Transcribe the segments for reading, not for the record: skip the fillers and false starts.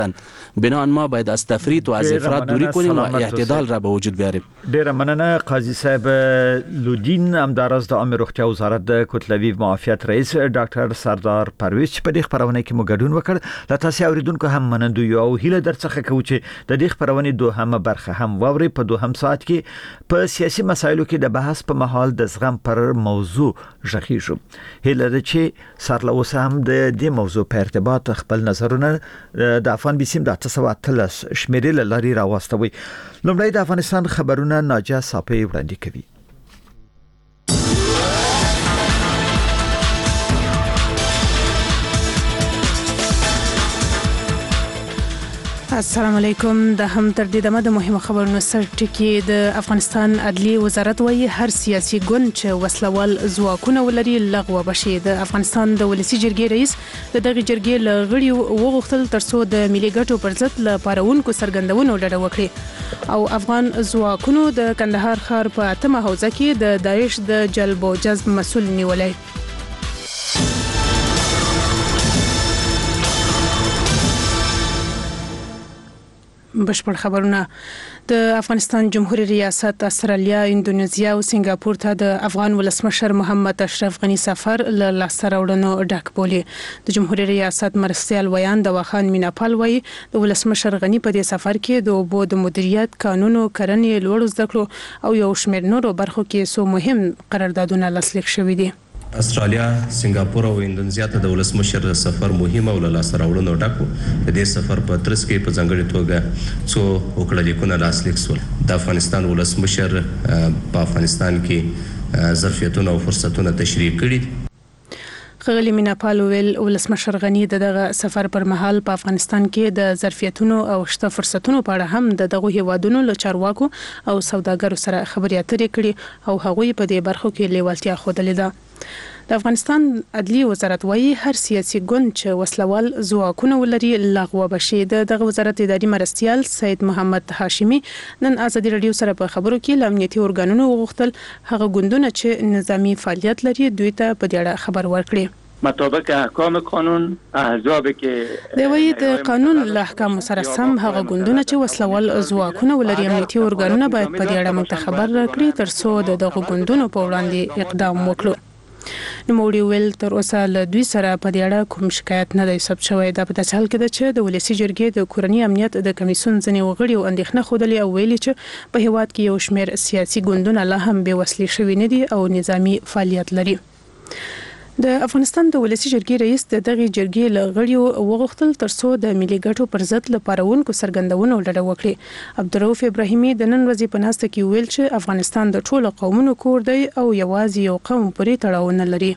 بناهن ما باید از تفریط و از افراط دوری کنیم و اعتدال را به وجود بیاریم. ډیره مننه قاضي صاحب لودین همداراز د عامه روغتیا وزارت د کوتلویو معافیت رئیس ډاکټر سردار پرویز چې په دې خبرونه کې مو ګډون وکړ. لا تاسو اوریدونکو هم منندوی او هیله درڅخه کوي چې د دې خبرونه دوهمه برخه هم واوري. په دوهم ساعت کې په سیاسي مسایلو کې د بحث په محل د زغم پر موضوع ژغیږو. هیله ده چې سره اوس هم د دې موضوع په ارتباط خپل نظرونه د افغان بیسیم د 913 شمیرې لاري راوستوي. لومړی د افغانستان خبرونه ناجا صافی وړاندې کوي. السلام علیکم. د هم تر دې دمه د مهمه خبرونو سر ټکی د افغانستان عدلی وزارت وایي هر سیاسي ګوند چې وسلوال ځواکونه ولري لغوه بشي. د افغانستان د ولسی جرګې رئیس د دغه جرګې لغړي وغوښتل ترڅو د ملي ګټو پر ضد ل پارونکو سرګندونو ډډه وکړي او افغان ځواکونو د کندهار ښار په 8مه حوزه کې د داعش د جلب او جذب مسؤل نیولای. بشپړ خبرونه. د افغانستان جمهوریت ریاست استرالیا، اندونیزیا او سنگاپور ته د افغان ولسمشر محمد اشرف غنی سفر له لاسته راوړنو ډک بولي. د جمهوریت ریاست مرستیال ویان د واخان میناپال وایي د ولسمشر غنی په دې سفر کې د اوبو د مدیریت، قانون او کرنې لوړ زده کړو او یو شمېر نورو برخو کې څو مهم قراردادونه لاسلیک شوي دي. استرالیا، سنگاپور او اندونیزیا ته د ولسمشر سفر مهم او لاسته راوړنو ډکو. د دې سفر په ترڅ کې په ځانګړي توګه څو وکړلیکونه لاسلیک شول. د افغانستان ولسمشر په افغانستان کې ظرفیتونه او فرصتونه تشریح کړي. خغلی میناپال ویل ولسمشر غنی دغه سفر پر مهال په افغانستان کې د ظرفیتونو او شته فرصتونو په اړه هم دغه هیوادونو له چارواکو او سوداګرو سره خبرې اترې کړي او هغوی په دې برخو کې لیوالتیا ښودلې ده. د افغانستان عدلی وزارت وایي هر سیاسي ګوند چې وسلوال ځواکونه ولري لغوه بشي. دغه وزارت اداري مرستیال سید محمد هاشمی نن ازادي رادیو سره په خبرو کې ل امنیتي ارګانونو وغوښتل هغه ګوندونه چې نظامی فعالیت لري دوی ته په دې اړه خبر ورکړي. مطابق احکام قانون احزابی که د وی د قانون له احکام سره سم هغه ګوندونه چې وسلوال ځواکونه ولري امنیتي ارګانونه باید په دې اړه موږ ته خبر راکړي ترڅو دغه ګوندونو په وړاندې اقدام وکړو. نوموړي ویل تر اوسه له دوی سره په دې اړه کوم شکایت نه دی ثبت شوی. دا په داسې حال کې ده چې د ولسی جرګې د کورني امنیت د کمیسیون ځینې وغړي او اندېښنه ښودلې او ویلي چې په هیواد کې یو شمېر سیاسي ګوندونه لا هم بې وسلې شوي نه دي او نظامی فعالیت لري. د افغانستان د ولسی جرګې رئیس د دغه جرګې لغړي وغوښتل ترڅو د ملي ګټو پر ضد ل پارونکو سرګندونو ډډه وکړي. عبدالرؤف ابراهیمي د نن ورځې په ناسته کې ویل چې افغانستان د ټولو قومونو کور دی او یوازې یو قوم پورې تړاو نه لري.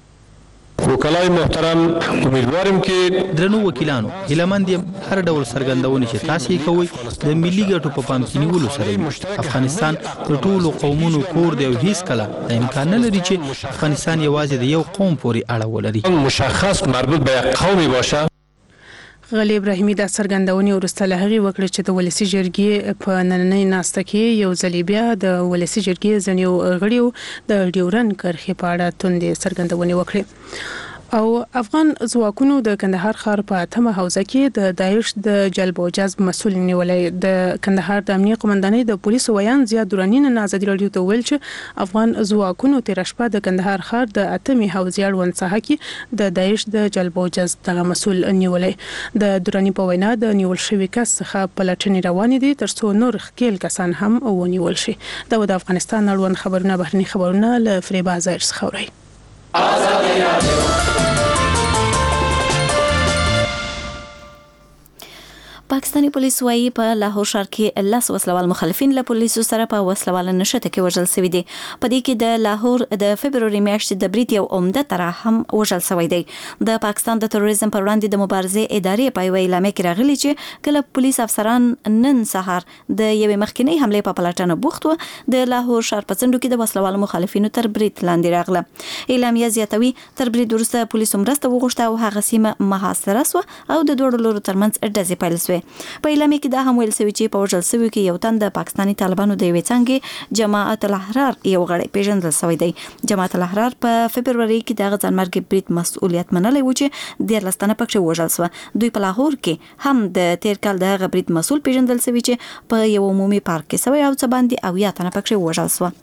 وکلای محترم امیدوارم که درنو وکیلانو هیلمند هر ډول سرګندونې چې تاسو کوي د ملي ګټو په پام کې نیولو سره افغانستان د ټولو قومونو کور دی او هیڅ کله د امکان نه لري چې افغانستان یوازې د یو قوم پورې اړه ولري. مشخص مربوط به یک قومی باشه. غلی ابراهیمي د سرګندونې ورسته له هغې وکړه چې د ولسی جرګې په نننۍ ناسته کې یو ځلې بیا د ولسی جرګې ځینې غړیو د ډیورن کرښې په اړه توندې سرګندونې وکړې. او افغان ځواکونو د کندهار ښار په 8مه حوزه کې د داعش د جلب او جذب مسؤل نیولای. د کندهار د امنیه قومندانۍ د پولیسو ویان زیاد درانی نن ازادي رادیو ته ویل چې افغان ځواکونو تیر شپه د کندهار ښار د 8مې حوزې اړوند ساحه کې د داعش د جلب او جذب دغه مسؤل نیولای. د درانی په وینا د نیول شوی کس څخه پلټنې روانې دي ترڅو نور ښکیل کسان هم ونیول شي. د افغانستان اړوند خبرونه بهرني خبرونه له فریبا ظاهر څخه اوري. پاکستانی پولیس وايي په لاهور ښار کې 10 وسلوال مخالفین له پولیسو سره په وسلوال نشته کې وژل شوی دي. په دې کې د لاهور د فبروري میاشتې د بریټ یو عمده طرح هم وژل شوی دی. د پاکستان د تروریزم پر وړاندې د مبارزې ادارې په وینا اعلان کې راغلي چې کله پولیس افسران نن سهار د یوې مخکنی حمله په پلټنه بوخت و د لاهور ښار په څنډو کې د وسلوال مخالفینو تر بریټ لاندې راغله. اعلامیه زیاتوي تر بریټ وروسته پولیسو مرسته وغوښته او هغه سیمه محاصره شو او د دوه لورو ترمنځ ډزې پیل شوې. شوې. په اعلامیه کې دا هم ویل شوی چې په وژل شویو کې یو تن د پاکستاني طالبانو د یوې څنګه جماعت الاحرار یو غړی پیژندل شوی دی. جماعت الاحرار په فبرवरी کې د ځانمرګي برید مسؤلیت منلی و چې 13 تنه پکې وژل شو. دوی په لاهور کې هم د تیر کال د برید مسؤل پیژندل شوی چې په یو عمومي پارک کې سوی او څه باندې او یا تنه پکې وژل شو.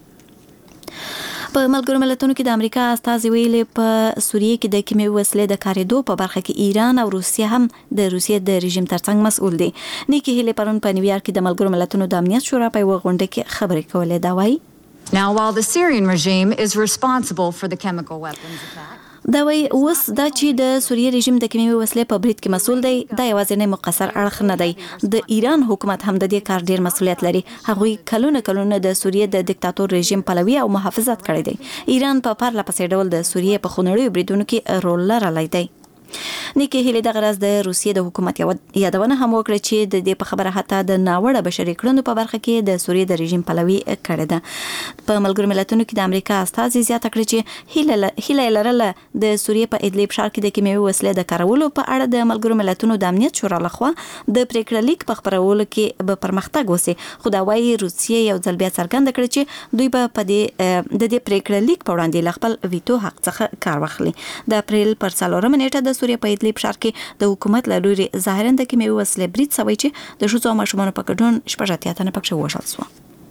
په ملګرو ملتونو کې د امریکا استازي ویلي په سوریه کې د کیمیاوي وسلې د کاریدو په برخه کې ایران او روسیه هم د روسیې د رژیم ترڅنګ مسؤل دي. نیکی هیلې پرون په نیویارک کې د ملګرو ملتونو د امنیت شورا په غونډه کې خبرې کولې. دا وایي Now while the Syrian regime is responsible for the chemical weapons attack, دا وی اوس دا چې د سوریه رژیم د کیمیاوي وسلې په برید کې مسؤل دی دا یوازې نه مقصر اړخ نه دی. د ایران حکومت هم د دې کار ډیر مسؤلیت لري. هغوی کلونه د سوریه د دیکتاتور رژیم پلوي او محافظت کړی دی. ایران په پرله پسې ډول د سوریه په خونړیو بریدونو کې رول لرلی دی. نیکی هیلې د غرض د روسیې د حکومت یادونه هم وکړه چې د دې په خبره حتی د ناوړه بشري کړنو په برخه کې د سوریې د رژیم پلوي کړې ده. په ملګرو ملتونو کې د امریکا استازي زیاته کړې چې هیله لرله د سوریې په ادلیب ښار کې د کیمیاوي وسلې د کارولو په اړه د ملګرو ملتونو د امنیت شورا لخوا د پریکړه لیک په خبرولو کې به پرمختګ وسی. خو دا وايي روسیې یو ځل بیا څرګنده کړې چې دوی به په دې پریکړه لیک په وړاندې ل خپل ویټو حق څخه کار واخلي. د اپریل پر 4 نیټه د سوریې په ادلیب ښار کې د حکومت له لوري ظاهراً د کیمیاوي وسلې برید شوی چې د ښځو او ماشومانو په ګډون 18 تنه پکې وژل شو.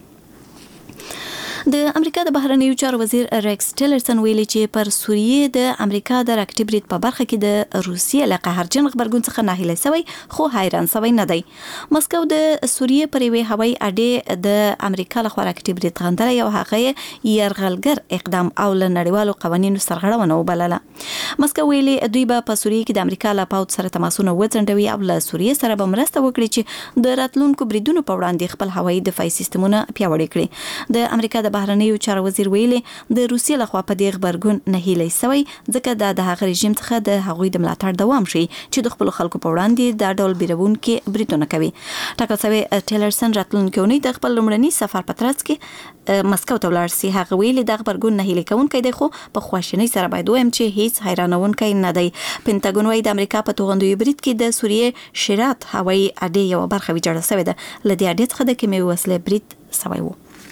د امریکا د بهرنیو چارو وزیر ریکس ټیلرسن ویلي چې پر سوریه د امریکا د راکټي برید په برخه کې د روسیې له قهرجن خبرګون څخه ناهیلی شوی خو حیران شوی نه دی. مسکو د سوریه پر یوې هوایي اډې د امریکا له خوا راکټي برید غندلی او هغه یرغلګر اقدام او له نړیوالو قوانینو سرغړونه وبلله. مسکو ویلي دوی به په سوریه کې د امریکا له پوځ سره تماسونه وځنډوي او له سوریه سره به مرسته وکړي چې د راتلونکو بریدونو په وړاندې خپل هوایي دفاعي سیستمونه پیاوړي کړي. د امریکا د بهرنیو چارو وزیر ویلي د روسیې لخوا په دې خبرګون نه هیلی شوی ځکه د هغه رژیم څخه د هغوی د ملاتړ دوام شي چې د خپل خلکو په وړاندې د ډول بیرونکي بریدونه کوي. ټاکل شوی ټیلرسن راتلونکي اونۍ د خپل لومړني سفر په ترڅ کې مسکو ته ولاړ شي. هغه ویلي د خبرګون نه هیلی کوونکی دی خو په خواشینۍ سره باید وایم چې هیڅ حیرانونکی نه دی. پینټاګون وايي د امریکا په توغندیو برید کې د سوریې شرات هوایي اډې یو برخه ویجاړه شوې ده. له دې اډې څخه د کیمیاوي وسلې برید شوی و.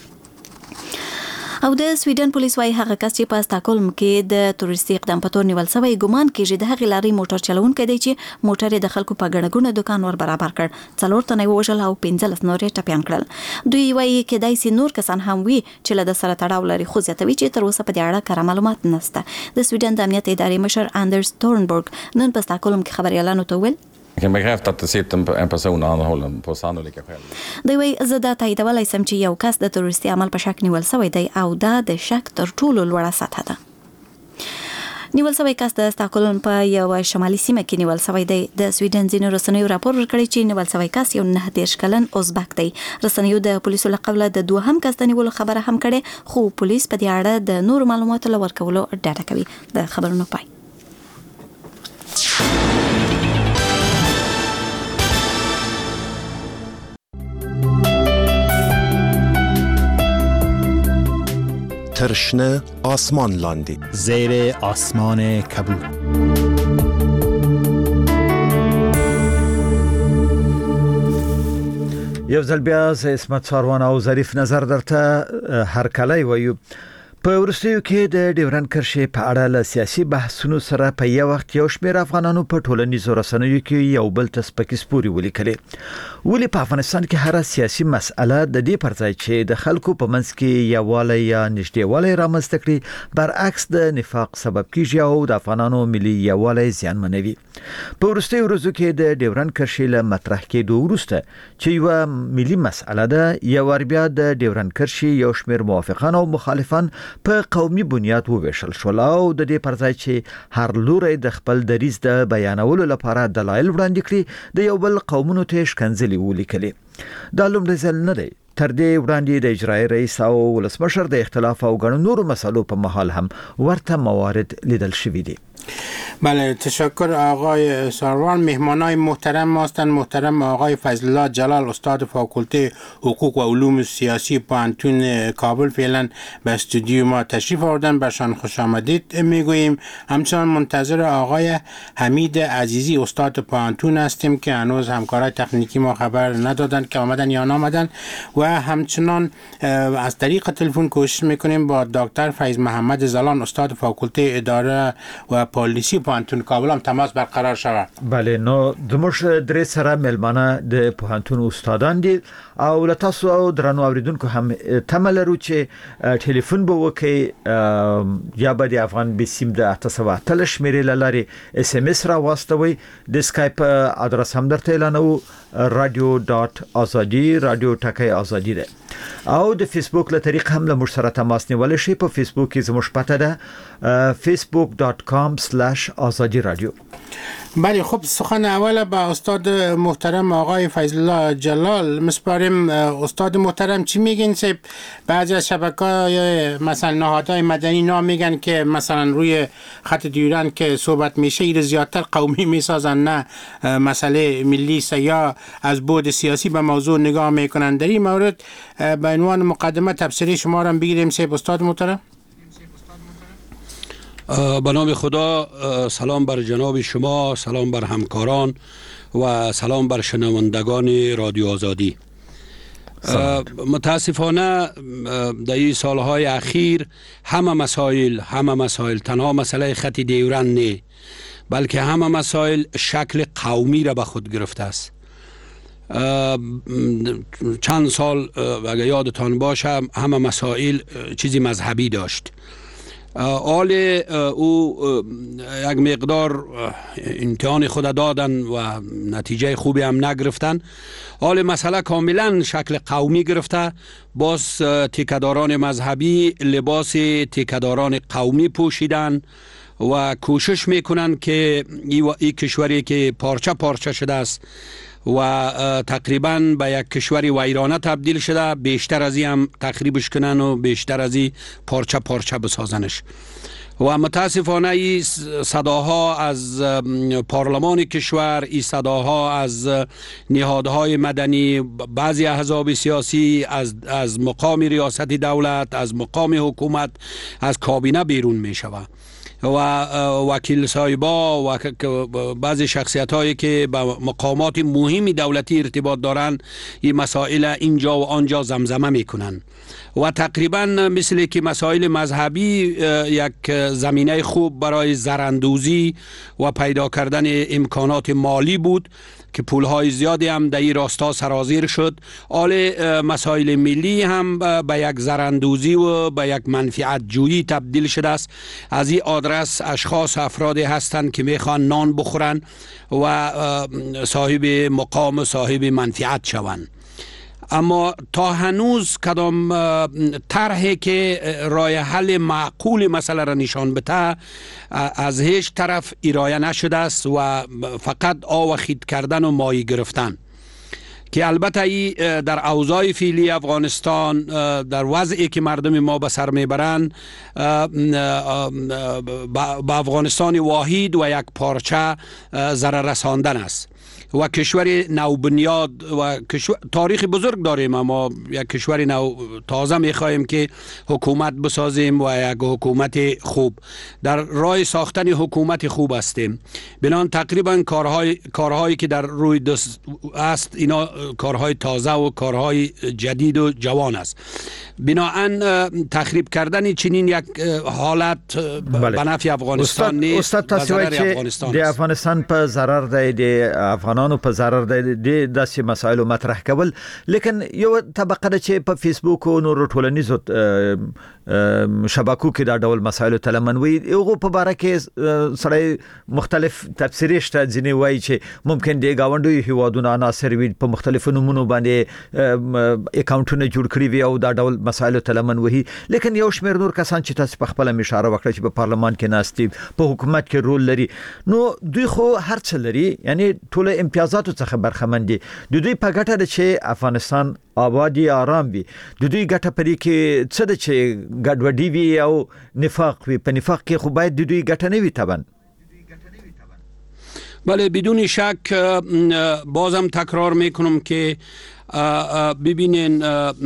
او د سویډن پولیس وايي هغه کس چې په استاکولم کې د تروریستي اقدام په تور نیول شوی ګمان کېږي د هغې لارې موټر چلونکی دی چې موټر یې د خلکو په ګڼه ګوڼه دوکان ور برابر کړ. 4 تنه یې ووژل او 15 نور یې ټپیان کړل. دوی وايي کېدای شي نور کسان هم وي چې له د سره تړاو لري خو زیاتوي چې تر اوسه په دې اړه کره معلومات نشته. د سویډن د امنیت ادارې مشر اندرس تورنبرګ نن په استاکولم کې خبريالانو ته ویل Jag kan bekräfta att det sitter en person anhållen på sannolika skäl. دوی وايي زه دا تاییدولی سم چې یو کس د تروریستي عمل په شک نیول شوی دی او دا د شک تر ټولو لوړه سطحه ده. نیول شوی کس د استاکولم په یو شمالي سیمه کې نیول شوی دی. د سویډن ځینو رسنیو راپور ورکړی چې نیول شوی کس یو 19 کلن ازبک دی. رسنیو د پولیسو له قبله د دوهم کس د نیولو خبره هم کړې خو پولیس په دې اړه د نور معلوماتو له ورکولو ډډه کوي. د خبرونو پای. ترشنه آسمان لاندی زیر آسمان کبود. یو ځل بیا اسمت ساروان او ظریف نظر درته هر کله وایو. په ورسېو کې د ډیورن کرښې په اړه له سیاسي بحثونو سره په یو وخت یو شمېر افغانانو په ټولنیزو رسنیو کې یو بل ته سپکې سپورې ولیکلې. ولې په افغانستان کې هر سیاسي مسأله د دې پر ځای چې د خلکو په منځ کې یووالی یا نږدېوالی رامنځته کړي برعکس د نفاق سبب کیږي او د افغانانو ملي یووالی زیانمنوي. په ورسېو ورځو کې د ډیورن کرښې له مطرح کېدو وروسته چې یو ملي مسأله ده یو ور بیا د ډیورن کرښې یو شمېر موافقان او مخالفان په قومي بنیاد وویشل شول او د دې پر ځای چې هر لوري د خپل دریځ د بیانولو لپاره دلایل وړاندې کړي د یو بل قومونو ته شکنځلې ولیکلې. دا لومړی ځل نه دی. تر دې وړاندې د اجرایي رئیس او ولسمشر د اختلاف او ګڼو نورو مسلو په مهال هم ورته موارد لیدل شوي دي. بله تشکر آقای ساروان. مهمانای محترم هستند محترم آقای فضل الله جلال استاد فاکولته حقوق و علوم سیاسی پوهنتون کابل فعلا به استودیو ما تشریف آوردن، برشان خوش آمدید میگوییم. همچنان منتظر آقای حمید عزیزی استاد پوهنتون هستیم که هنوز همکارای تکنیکی ما خبر ندادن که آمدن یا نامدن و همچنان از طریق تلفن کوشش میکنیم با دکتر فیض محمد زلان استاد فاکولته اداره و پالیسی پوهنتون کابل هم تماس برقرار شود. بله نو دموش درې سره ملمانه د پوهنتون استادان دي او لتاسو او درنو اوریدونکو هم تمل لرو چې ټلیفون به وکي یا به د افغان بسیم د 808 شمیرې لاري اس ام اس را واستوي. د سکایپ ادرس هم درته اعلانو radio.azadi radio ټکي ازادي ده او د فیسبوک له طریق هم له مشترک تماس نیول شي. په فیسبوک کې زموږ پته ده facebook.com/azadi radio. بله خب سخن اول با استاد محترم آقای فضل الله جلال مسپاریم. استاد محترم چی میگین؟ بعضی از شبکه‌های مثلا نهادهای مدنی نام میگن که مثلا روی خط دیوران که صحبت میشه این زیادتر قومی میسازن نه مسئله ملی است یا از بعد سیاسی به موضوع نگاه میکنن. در این مورد به عنوان مقدمه تبصره شما را بگیریم استاد محترم. به نام خدا، سلام بر جناب شما، سلام بر همکاران و سلام بر شنوندگان رادیو آزادی. متاسفانه در این سالهای اخیر همه مسائل تنها مسئله خط دیورن نه بلکه همه مسائل شکل قومی را به خود گرفته است. چند سال اگر یادتان باشه همه مسائل چیزی مذهبی داشت. حال او یک مقدار امتحان خود دادن و نتیجه خوبی هم نگرفتن. حال مسئله کاملا شکل قومی گرفته. باز تیکداران مذهبی لباس تیکداران قومی پوشیدن و کوشش میکنن که این کشوری که پارچه شده است و تقریبا به یک کشوری ویرانه تبدیل شده بیشتر از این هم تخریبش کنن و بیشتر از این پارچه بسازنش. و متاسفانه این صداها از پارلمان کشور، این صداها از نهادهای مدنی، بعضی احزاب سیاسی از مقام ریاست دولت، از مقام حکومت، از کابینه بیرون می شود و وکیل صاحبا و بعضی شخصیت هایی که به مقامات مهمی دولتی ارتباط دارند این مسائل اینجا و آنجا زمزمه میکنن و تقریبا مثل که مسائل مذهبی یک زمینه خوب برای زراندوزی و پیدا کردن امکانات مالی بود که پولهای زیادی هم در این راستا سرازیر شد. حال مسائل ملی هم به یک زراندوزی و به یک منفعت جویی تبدیل شده است. از این آدرس اشخاص افرادی هستند که میخوان نان بخورن و صاحب مقام، صاحب منفعت شوند. اما تا هنوز کدام طرحی که راه حل معقول مسئله را نشان بده از هیچ طرف ارائه نشده است و فقط آوخید کردن و مایی گرفتن که البته ای در اوضاع فعلی افغانستان در وضعی که مردم ما به سر میبرند به افغانستان واحد و یک پارچه ضرر رساندن است و کشور نوبنیاد و تاریخ بزرگ داریم. اما یک کشور نو تازه میخواهیم که حکومت بسازیم و یک حکومت خوب در راه ساختن حکومت خوب هستیم. بنان تقریبا کارهایی که در روی دست است اینا کارهای تازه و کارهای جدید و جوان است. بناهن تخریب کردن چنین یک حالت به نفع افغانستان نیست. استاد تاسو چې د افغانستان په ضرر دی د افغانانو په ضرر دی د داسې مسایلو مطرح کول، لیکن یو طبقه ده چې په فیسبوک او نور ټولنیزو شبکو کې دا ډول مسایلو تلمنوي یو په باره کې سړی مختلف تفسیرې شته. ځینې وایي چې ممکن د گاونډي هیوادونو عناصر وي په مختلفو نومونو باندې اکاونټونه جوړ کړي وي او دا ډول مسایلو تلمنوي، لیکن یو شمېر نور کسان چې تاسو په خپل اشاره وکړه چې په پارلمان کې ناستي په حکومت کې رول لري نو دوی خو هر څه لري، یعنی ټول امتیازاتو څخه برخمن دي. د دوی په ګټه ده چې افغانستان آبادی آرام وي. د دوی ګټه پرې کې څه ده چې ګډوډي وي او نفاق وي. په نفاق کې خو باید د دوی ګټه نه وي طبعا. بله بدون شک بازم تکرار میکنم که ببینین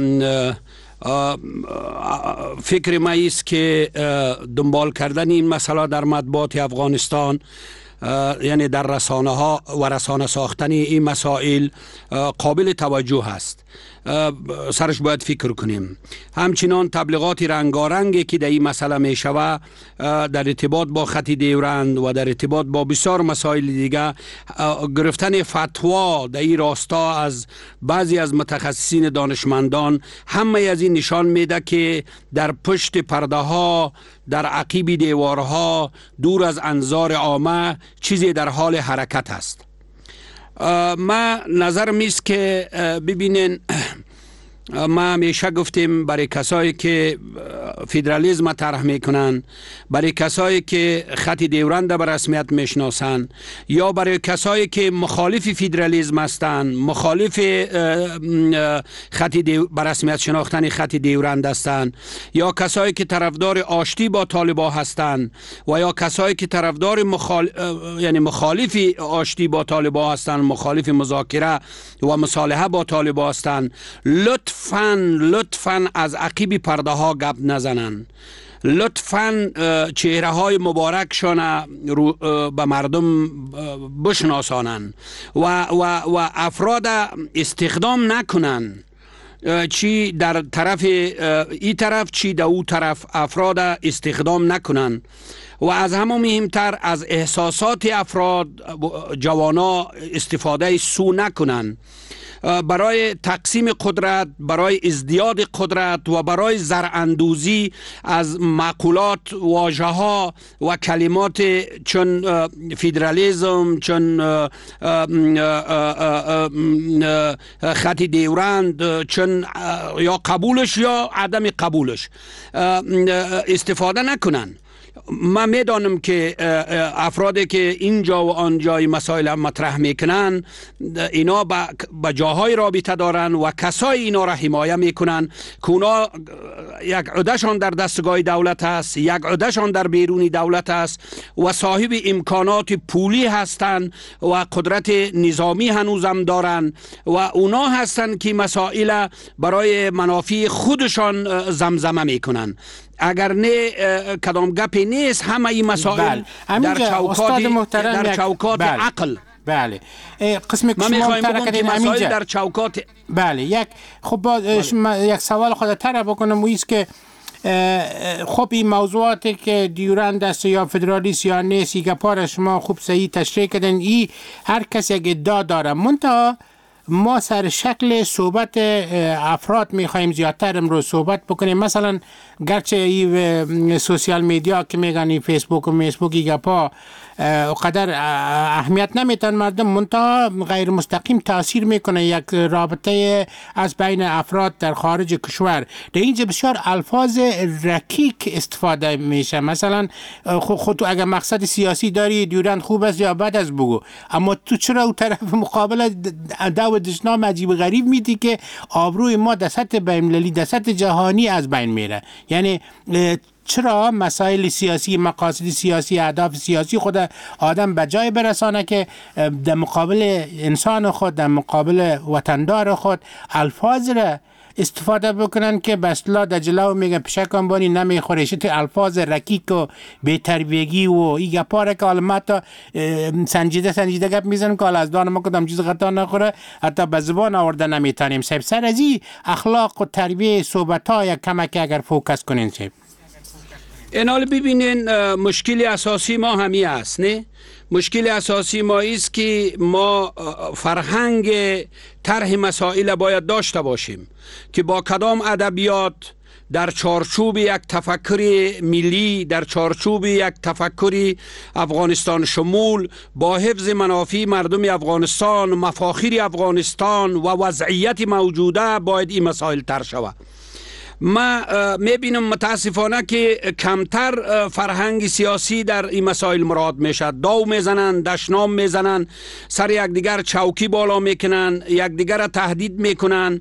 فکر ما است که دنبال کردن این مسئله در مطبوعات افغانستان یعنی در رسانه ها و رسانه ساختن این مسائل قابل توجه است. سرش باید فکر کنیم. همچنان تبلیغات رنگارنگی که در این مسئله می شود در ارتباط با خط دیورند و در ارتباط با بسیار مسائل دیگه، گرفتن فتوا در این راستا از بعضی از متخصصین دانشمندان، همه از این نشان میده که در پشت پرده ها، در عقیب دیوارها، دور از انظار عامه چیزی در حال حرکت است. ما نظر میست که ببینین، ما همیشه گفتیم برای کسایی که فدرالیسم طرح میکنن، برای کسایی که خط دیورند به رسمیت میشناسن، یا برای کسایی که مخالف فدرالیسم هستند، مخالف به رسمیت شناختن خط دیورند هستند، یا کسایی که طرفدار آشتی با طالبان هستند و یا کسایی که طرفدار یعنی مخالف آشتی با طالبان هستند، مخالف مذاکره و مصالحه با طالبان هستند، لطفاً از عقیب پرده ها گپ نزنن. لطفاً چهره های مبارکشان به مردم بشناسانن و افراد استخدام نکنن، چی در طرف ای طرف چی در او طرف افراد استخدام نکنن و از همه مهمتر از احساسات افراد جوانا استفاده سو نکنن برای تقسیم قدرت، برای ازدیاد قدرت و برای زراندوزی از معقولات، واژه‌ها و کلمات چون فدرالیسم، چون خط دیورند، چون یا قبولش یا عدم قبولش استفاده نکنن. من میدانم که افرادی که اینجا و آنجای مسائل مطرح میکنن، اینا با جاهای رابطه دارن و کسای اینا را حمایه میکنن که اونا یک عدهشان در دستگاه دولت است، یک عدهشان در بیرون دولت است و صاحب امکانات پولی هستند و قدرت نظامی هنوزم دارن و اونا هستند که مسائل برای منافع خودشان زمزمه میکنن. اگر نه کدام گپی نیست، همه این مسائل در چوکات عقل. بله قسم که شما کردین مسائل در چوکات. بله یک یک سوال خود طرح بکنم و ایست که خب این موضوعاتی که دیورند است یا فدرالیست یا نیست، یک گپا شما خوب صحیح تشریح کردین. این هر کس یک ادعا داره، منتها ما سر شکل صحبت افراد میخوایم زیادتر امروز صحبت بکنیم. مثلا گرچه این سوشیال میدیا که میگن فیسبوک و میسبوکی گپا قدر اهمیت نمیتن مردم، منتها غیر مستقیم تاثیر میکنه یک رابطه از بین افراد در خارج کشور. در اینجا بسیار الفاظ رکیک استفاده میشه. مثلا خود اگر مقصد سیاسی داری دیورند خوب است یا بد است بگو، اما تو چرا اون طرف مقابل دو دشنام عجیب غریب میدی که آبروی ما در سطح بین‌المللی، در سطح جهانی از بین میره. یعنی چرا مسائل سیاسی، مقاصد سیاسی، اهداف سیاسی خود آدم به جای برسانه که در مقابل انسان خود، در مقابل وطندار خود الفاظ را استفاده بکنن که به اصطلاح در جلو میگن پیشکان بانی نمیخوره. شت الفاظ رکیک و بی‌تربیگی و این گپا را که حالا تا سنجیده گپ میزنم که حالا از دان ما کدام چیز خطا نخوره، حتی به زبان آورده نمیتونیم. سر از این اخلاق و تربیه صحبت ها یک کمک اگر فوکس کنین سیب. اینال ببینین مشکل اساسی ما همی است، نه؟ مشکل اساسی ما است که ما فرهنگ طرح مسائل باید داشته باشیم که با کدام ادبیات در چارچوب یک تفکر ملی، در چارچوب یک تفکر افغانستان شمول، با حفظ منافع مردم افغانستان، مفاخر افغانستان و وضعیت موجوده باید این مسائل طرح شود. ما میبینم متاسفانه که کمتر فرهنگ سیاسی در این مسائل مراد میشد. داو میزنن، دشنام میزنن، سر یکدیگر چوکی بالا میکنن، یکدیگر را تهدید میکنن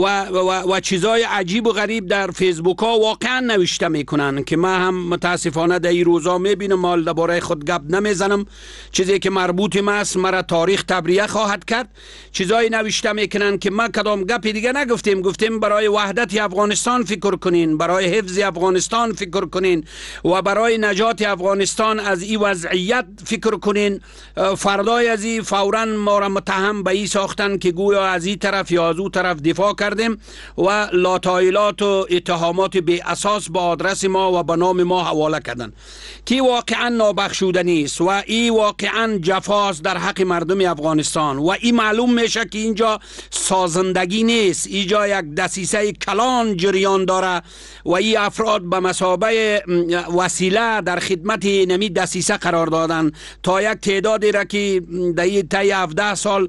و چیزای عجیب و غریب در فیسبوک ها واقعا نوشته میکنن که ما هم متاسفانه در این روزا میبینم. مال درباره خود گپ نمیزنم، چیزی که مربوط است مرا تاریخ تبریه خواهد کرد. چیزای نوشته میکنن که ما کدام گپ دیگه نگفتیم، گفتیم برای وحدت افغانستان فکر کنین، برای حفظ افغانستان فکر کنین و برای نجات افغانستان از این وضعیت فکر کنین. فردای از این فوراً ما را متهم به این ساختن که گویا از این طرف یا از اون طرف دفاع کردیم و لاتایلات و اتهامات بی اساس با آدرس ما و به نام ما حواله کردن که واقعا نابخشودنی است و این واقعا جفاست در حق مردم افغانستان و این معلوم میشه که اینجا سازندگی نیست، اینجا یک دسیسه کلان جریان داره و این افراد به مثابه وسیله در خدمت نمی دسیسه قرار دادن تا یک تعدادی را که در طی 17 سال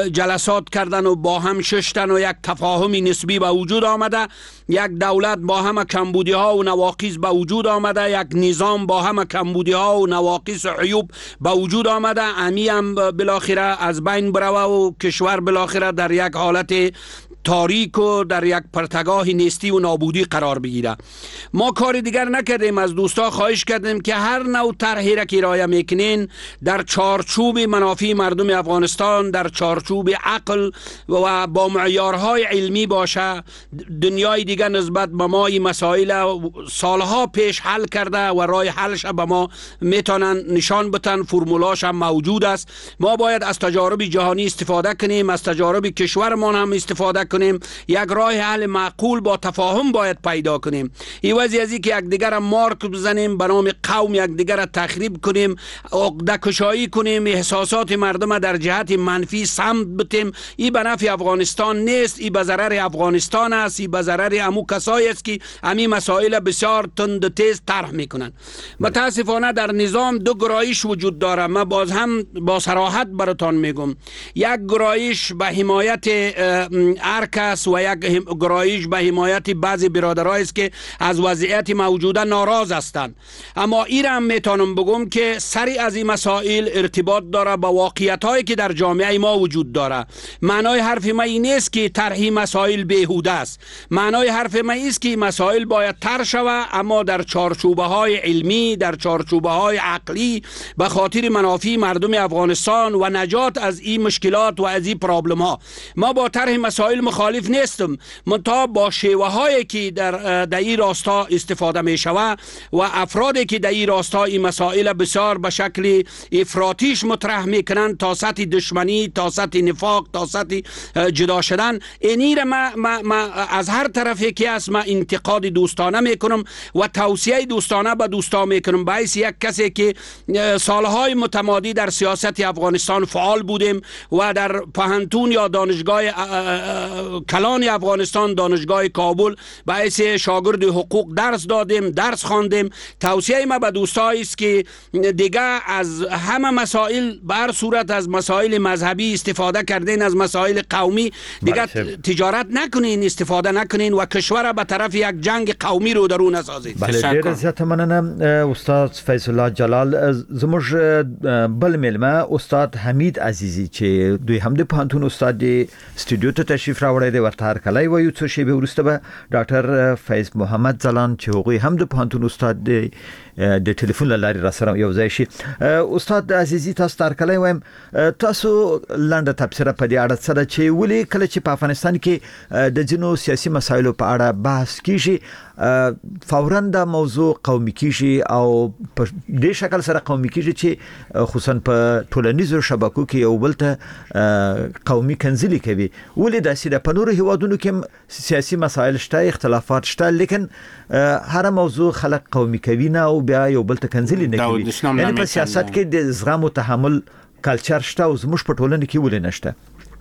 جلسات کردن و با هم ششتن و یک تفاهمی نسبی به وجود آمده، یک دولت با هم کمبودی ها و نواقص به وجود آمده، یک نظام با هم کمبودی ها و نواقص و عیوب به وجود آمده، امی هم بالاخره از بین بروه و کشور بالاخره در یک حالت تاریک و در یک پرتگاه نیستی و نابودی قرار بگیره. ما کار دیگر نکردیم، از دوستا خواهش کردیم که هر نوع طرحی را که رعایت میکنین در چارچوب منافع مردم افغانستان، در چارچوب عقل و با معیارهای علمی باشه. دنیای دیگر نسبت به ما این مسائل سالها پیش حل کرده و راه حلش به ما میتونن نشان بتن، فرمولاش هم موجود است. ما باید از تجارب جهانی استفاده کنیم، از تجارب کشورمان هم استفاده کنیم، یک راه حل معقول با تفاهم باید پیدا کنیم. این وضعیتی که یکدیگر مارک بزنیم، به نام قوم یکدیگر تخریب کنیم، عقده کشایی کنیم، احساسات مردم در جهت منفی سمت بتیم، این به نفع افغانستان نیست، این به ضرر افغانستان است، این به ضرر امو کسایی است که امی مسائل بسیار تند و تیز طرح میکنن. متاسفانه در نظام دو گرایش وجود داره. من باز هم با صراحت براتون میگم، یک گرایش به حمایت کس و یک گرایش به حمایت بعضی برادرایی است که از وضعیت موجوده ناراض هستند. اما این هم میتونم بگم که سری از این مسائل ارتباط داره با واقعیت هایی که در جامعه ما وجود داره. معنای حرف ما این نیست که طرح مسائل بیهوده است. معنای حرف ما است که مسائل باید طرح شود، اما در چارچوبه های علمی، در چارچوبه های عقلی، به خاطر منافع مردم افغانستان و نجات از این مشکلات و از این پرابلم ها. ما با طرح مسائل مخالف نیستم، منتها با شیوه هایی که در این راستا استفاده می شود و افرادی که در این راستا این مسائل بسیار به شکل افراطیش مطرح میکنن تا سطح دشمنی، تا سطح نفاق، تا سطح جدا شدن، اینی را ما از هر طرفی که است ما انتقاد دوستانه میکنم و توصیه دوستانه به دوستان میکنم. باعث یک کسی که سالهای متمادی در سیاست افغانستان فعال بودیم و در پهنتون یا دانشگاه کلان افغانستان، دانشگاه کابل، باعث شاگرد حقوق درس دادیم، درس خواندیم. توصیه ما به دوستایی است که دیگه از همه مسائل به هر صورت از مسائل مذهبی استفاده کردین، از مسائل قومی دیگه تجارت نکنین، استفاده نکنین و کشور به طرف یک جنگ قومی رو درون نسازید. بله، ډیر زیاته مننه استاد فیض الله جلال. زموږ بل ملمه استاد حمید عزیزی چې دوی هم د پانتون استاد دی استودیو ته تشریف راوړی دی، ورته هرکلی وایو. څو شیبې وروسته به ډاکټر فیض محمد ځلان چې هغوی هم د پانتون استاد دی د ټلیفون له لارې راسره یو ځای شي. استاد عزیزي، تاسو ته هرکلی وایم. تاسو لنډه تبصره په دې اړه څه ده چې ولې کله چې په افغانستان کې د ځینو سیاسي مسایلو په اړه بحث کیږي فوراً دا موضوع قومي کیږي او په دې شکل سره قومي کیږي چې خصوصا په ټولنیزو شبکو کې یو بل ته قومي کنځلې کوي. ولې داسې ده؟ په نورو هیوادونو کې سیاسي مسایل شته، اختلافات شته، لیکن هر موضوع خلک قومي کوي نه او بیا یو بل ته کنځلې نه کوي. یعنی په سیاست کې د زغم او تحمل کلچر شته او زموږ په ټولنه کې ولې نشته؟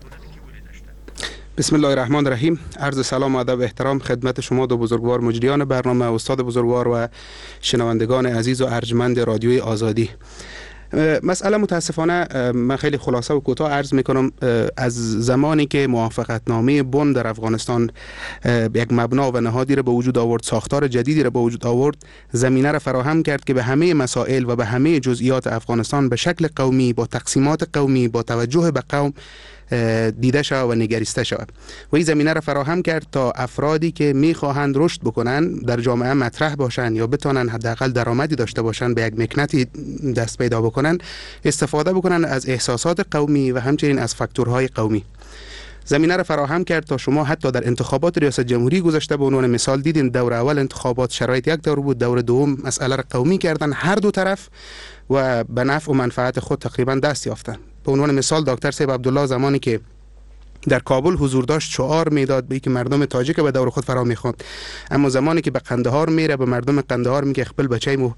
بسم الله الرحمن الرحیم. عرض سلام و ادب و احترام خدمت شما دو بزرگوار مجریان برنامه، استاد بزرگوار و شنوندگان عزیز و ارجمند رادیوی آزادی. مسئله متاسفانه من خیلی خلاصه و کوتاه عرض میکنم. از زمانی که موافقتنامه بن در افغانستان یک مبنا و نهادی را به وجود آورد، ساختار جدیدی را به وجود آورد، زمینه را فراهم کرد که به همه مسائل و به همه جزئیات افغانستان به شکل قومی، با تقسیمات قومی، با توجه به قوم دیده شود و نگریسته شود و این زمینه را فراهم کرد تا افرادی که میخواهند رشد بکنن، در جامعه مطرح باشن یا بتونن حداقل درآمدی داشته باشن، به یک مکنتی دست پیدا بکنن، استفاده بکنن از احساسات قومی و همچنین از فاکتورهای قومی. زمینه را فراهم کرد تا شما حتی در انتخابات ریاست جمهوری گذشته به عنوان مثال دیدین دور اول انتخابات شرایط یک دور بود، دور دوم مسئله را قومی کردن هر دو طرف و به نفع و منفعت خود تقریبا دست یافتن. به عنوان مثال دکتر صاحب عبدالله زمانی که در کابل حضور داشت شعار میداد به که مردم تاجیک به دور خود فرا میخواند، اما زمانی که به قندهار میره به مردم قندهار میگه خپل بچه‌مو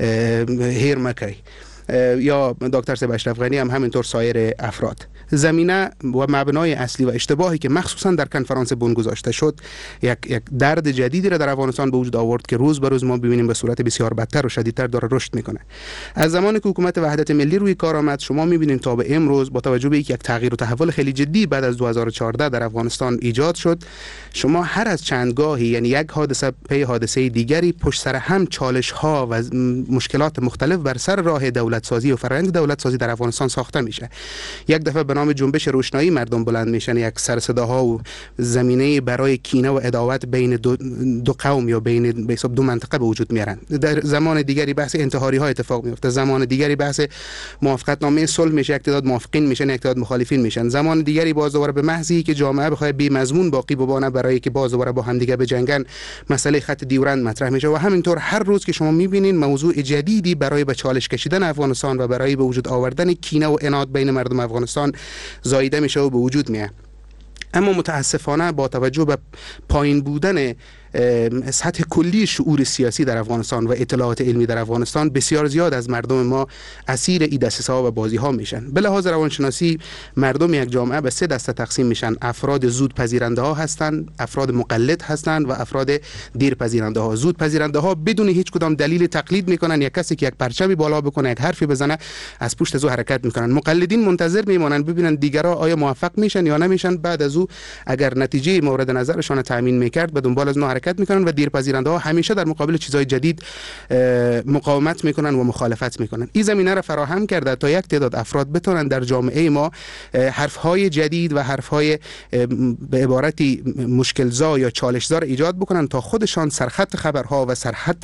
هیر مکی. یا دکتر صاحب اشرف غنی هم همینطور سایر افراد. زمینه و مبنای اصلی و اشتباهی که مخصوصا در کنفرانس بن گذاشته شد یک درد جدیدی را در افغانستان به وجود آورد که روز به روز ما ببینیم به صورت بسیار بدتر و شدیدتر داره رشد میکنه. از زمانی که حکومت وحدت ملی روی کار آمد شما میبینید تا به امروز با توجه به اینکه یک تغییر و تحول خیلی جدی بعد از 2014 در افغانستان ایجاد شد، شما هر از چندگاهی یعنی یک حادثه پی حادثه دیگری پشت سر هم چالش ها و مشکلات مختلف بر سر راه دولت سازی و فرآیند دولت سازی در افغانستان ساخته میشه. یک دفعه به نام جنبش روشنایی مردم بلند میشن، یک سر صداها و زمینه برای کینه و عداوت بین دو قوم یا بین به حساب دو منطقه به وجود میارن. در زمان دیگری بحث انتحاری ها اتفاق میفته، زمان دیگری بحث موافقتنامه صلح میشه، یک تعداد موافقین میشن، یک تعداد مخالفین میشن. زمان دیگری باز دوباره به محضی که جامعه بخواد بی مضمون باقی بمانه برای که باز دوباره با هم دیگه بجنگن، مسئله خط دیورند مطرح میشه و همینطور هر روز که شما میبینین موضوع جدیدی برای به چالش کشیدن افغانستان و برای به وجود آوردن کینه و عناد بین مردم افغانستان زاییده میشه و به وجود میاد. اما متاسفانه با توجه به پایین بودن سطح کلی شعور سیاسی در افغانستان و اطلاعات علمی در افغانستان، بسیار زیاد از مردم ما اسیر این دسیسه‌ها و بازی‌ها میشن. به لحاظ روانشناسی مردم یک جامعه به 3 دسته تقسیم میشن: افراد زود پذیرنده ها هستند، افراد مقلد هستند و افراد دیر پذیرنده ها. زود پذیرنده ها بدون هیچ کدام دلیل تقلید میکنن، یک کسی که یک پرچمی بالا بکنه، یک حرفی بزنه، از پشت از او حرکت میکنن. مقلدین منتظر میمونن ببینن دیگرها آیا موفق میشن یا نمیشن، بعد از او اگر نتیجه مورد نظرشان تامین میکرد به دنبال از حرکت میکنن و دیرپذیرنده ها همیشه در مقابل چیزهای جدید مقاومت میکنن و مخالفت میکنن. این زمینه را فراهم کرده تا یک تعداد افراد بتونن در جامعه ما حرفهای جدید و حرفهای به عبارتی مشکلزا یا چالشزا ایجاد بکنن تا خودشان سرخط خبرها و سرخط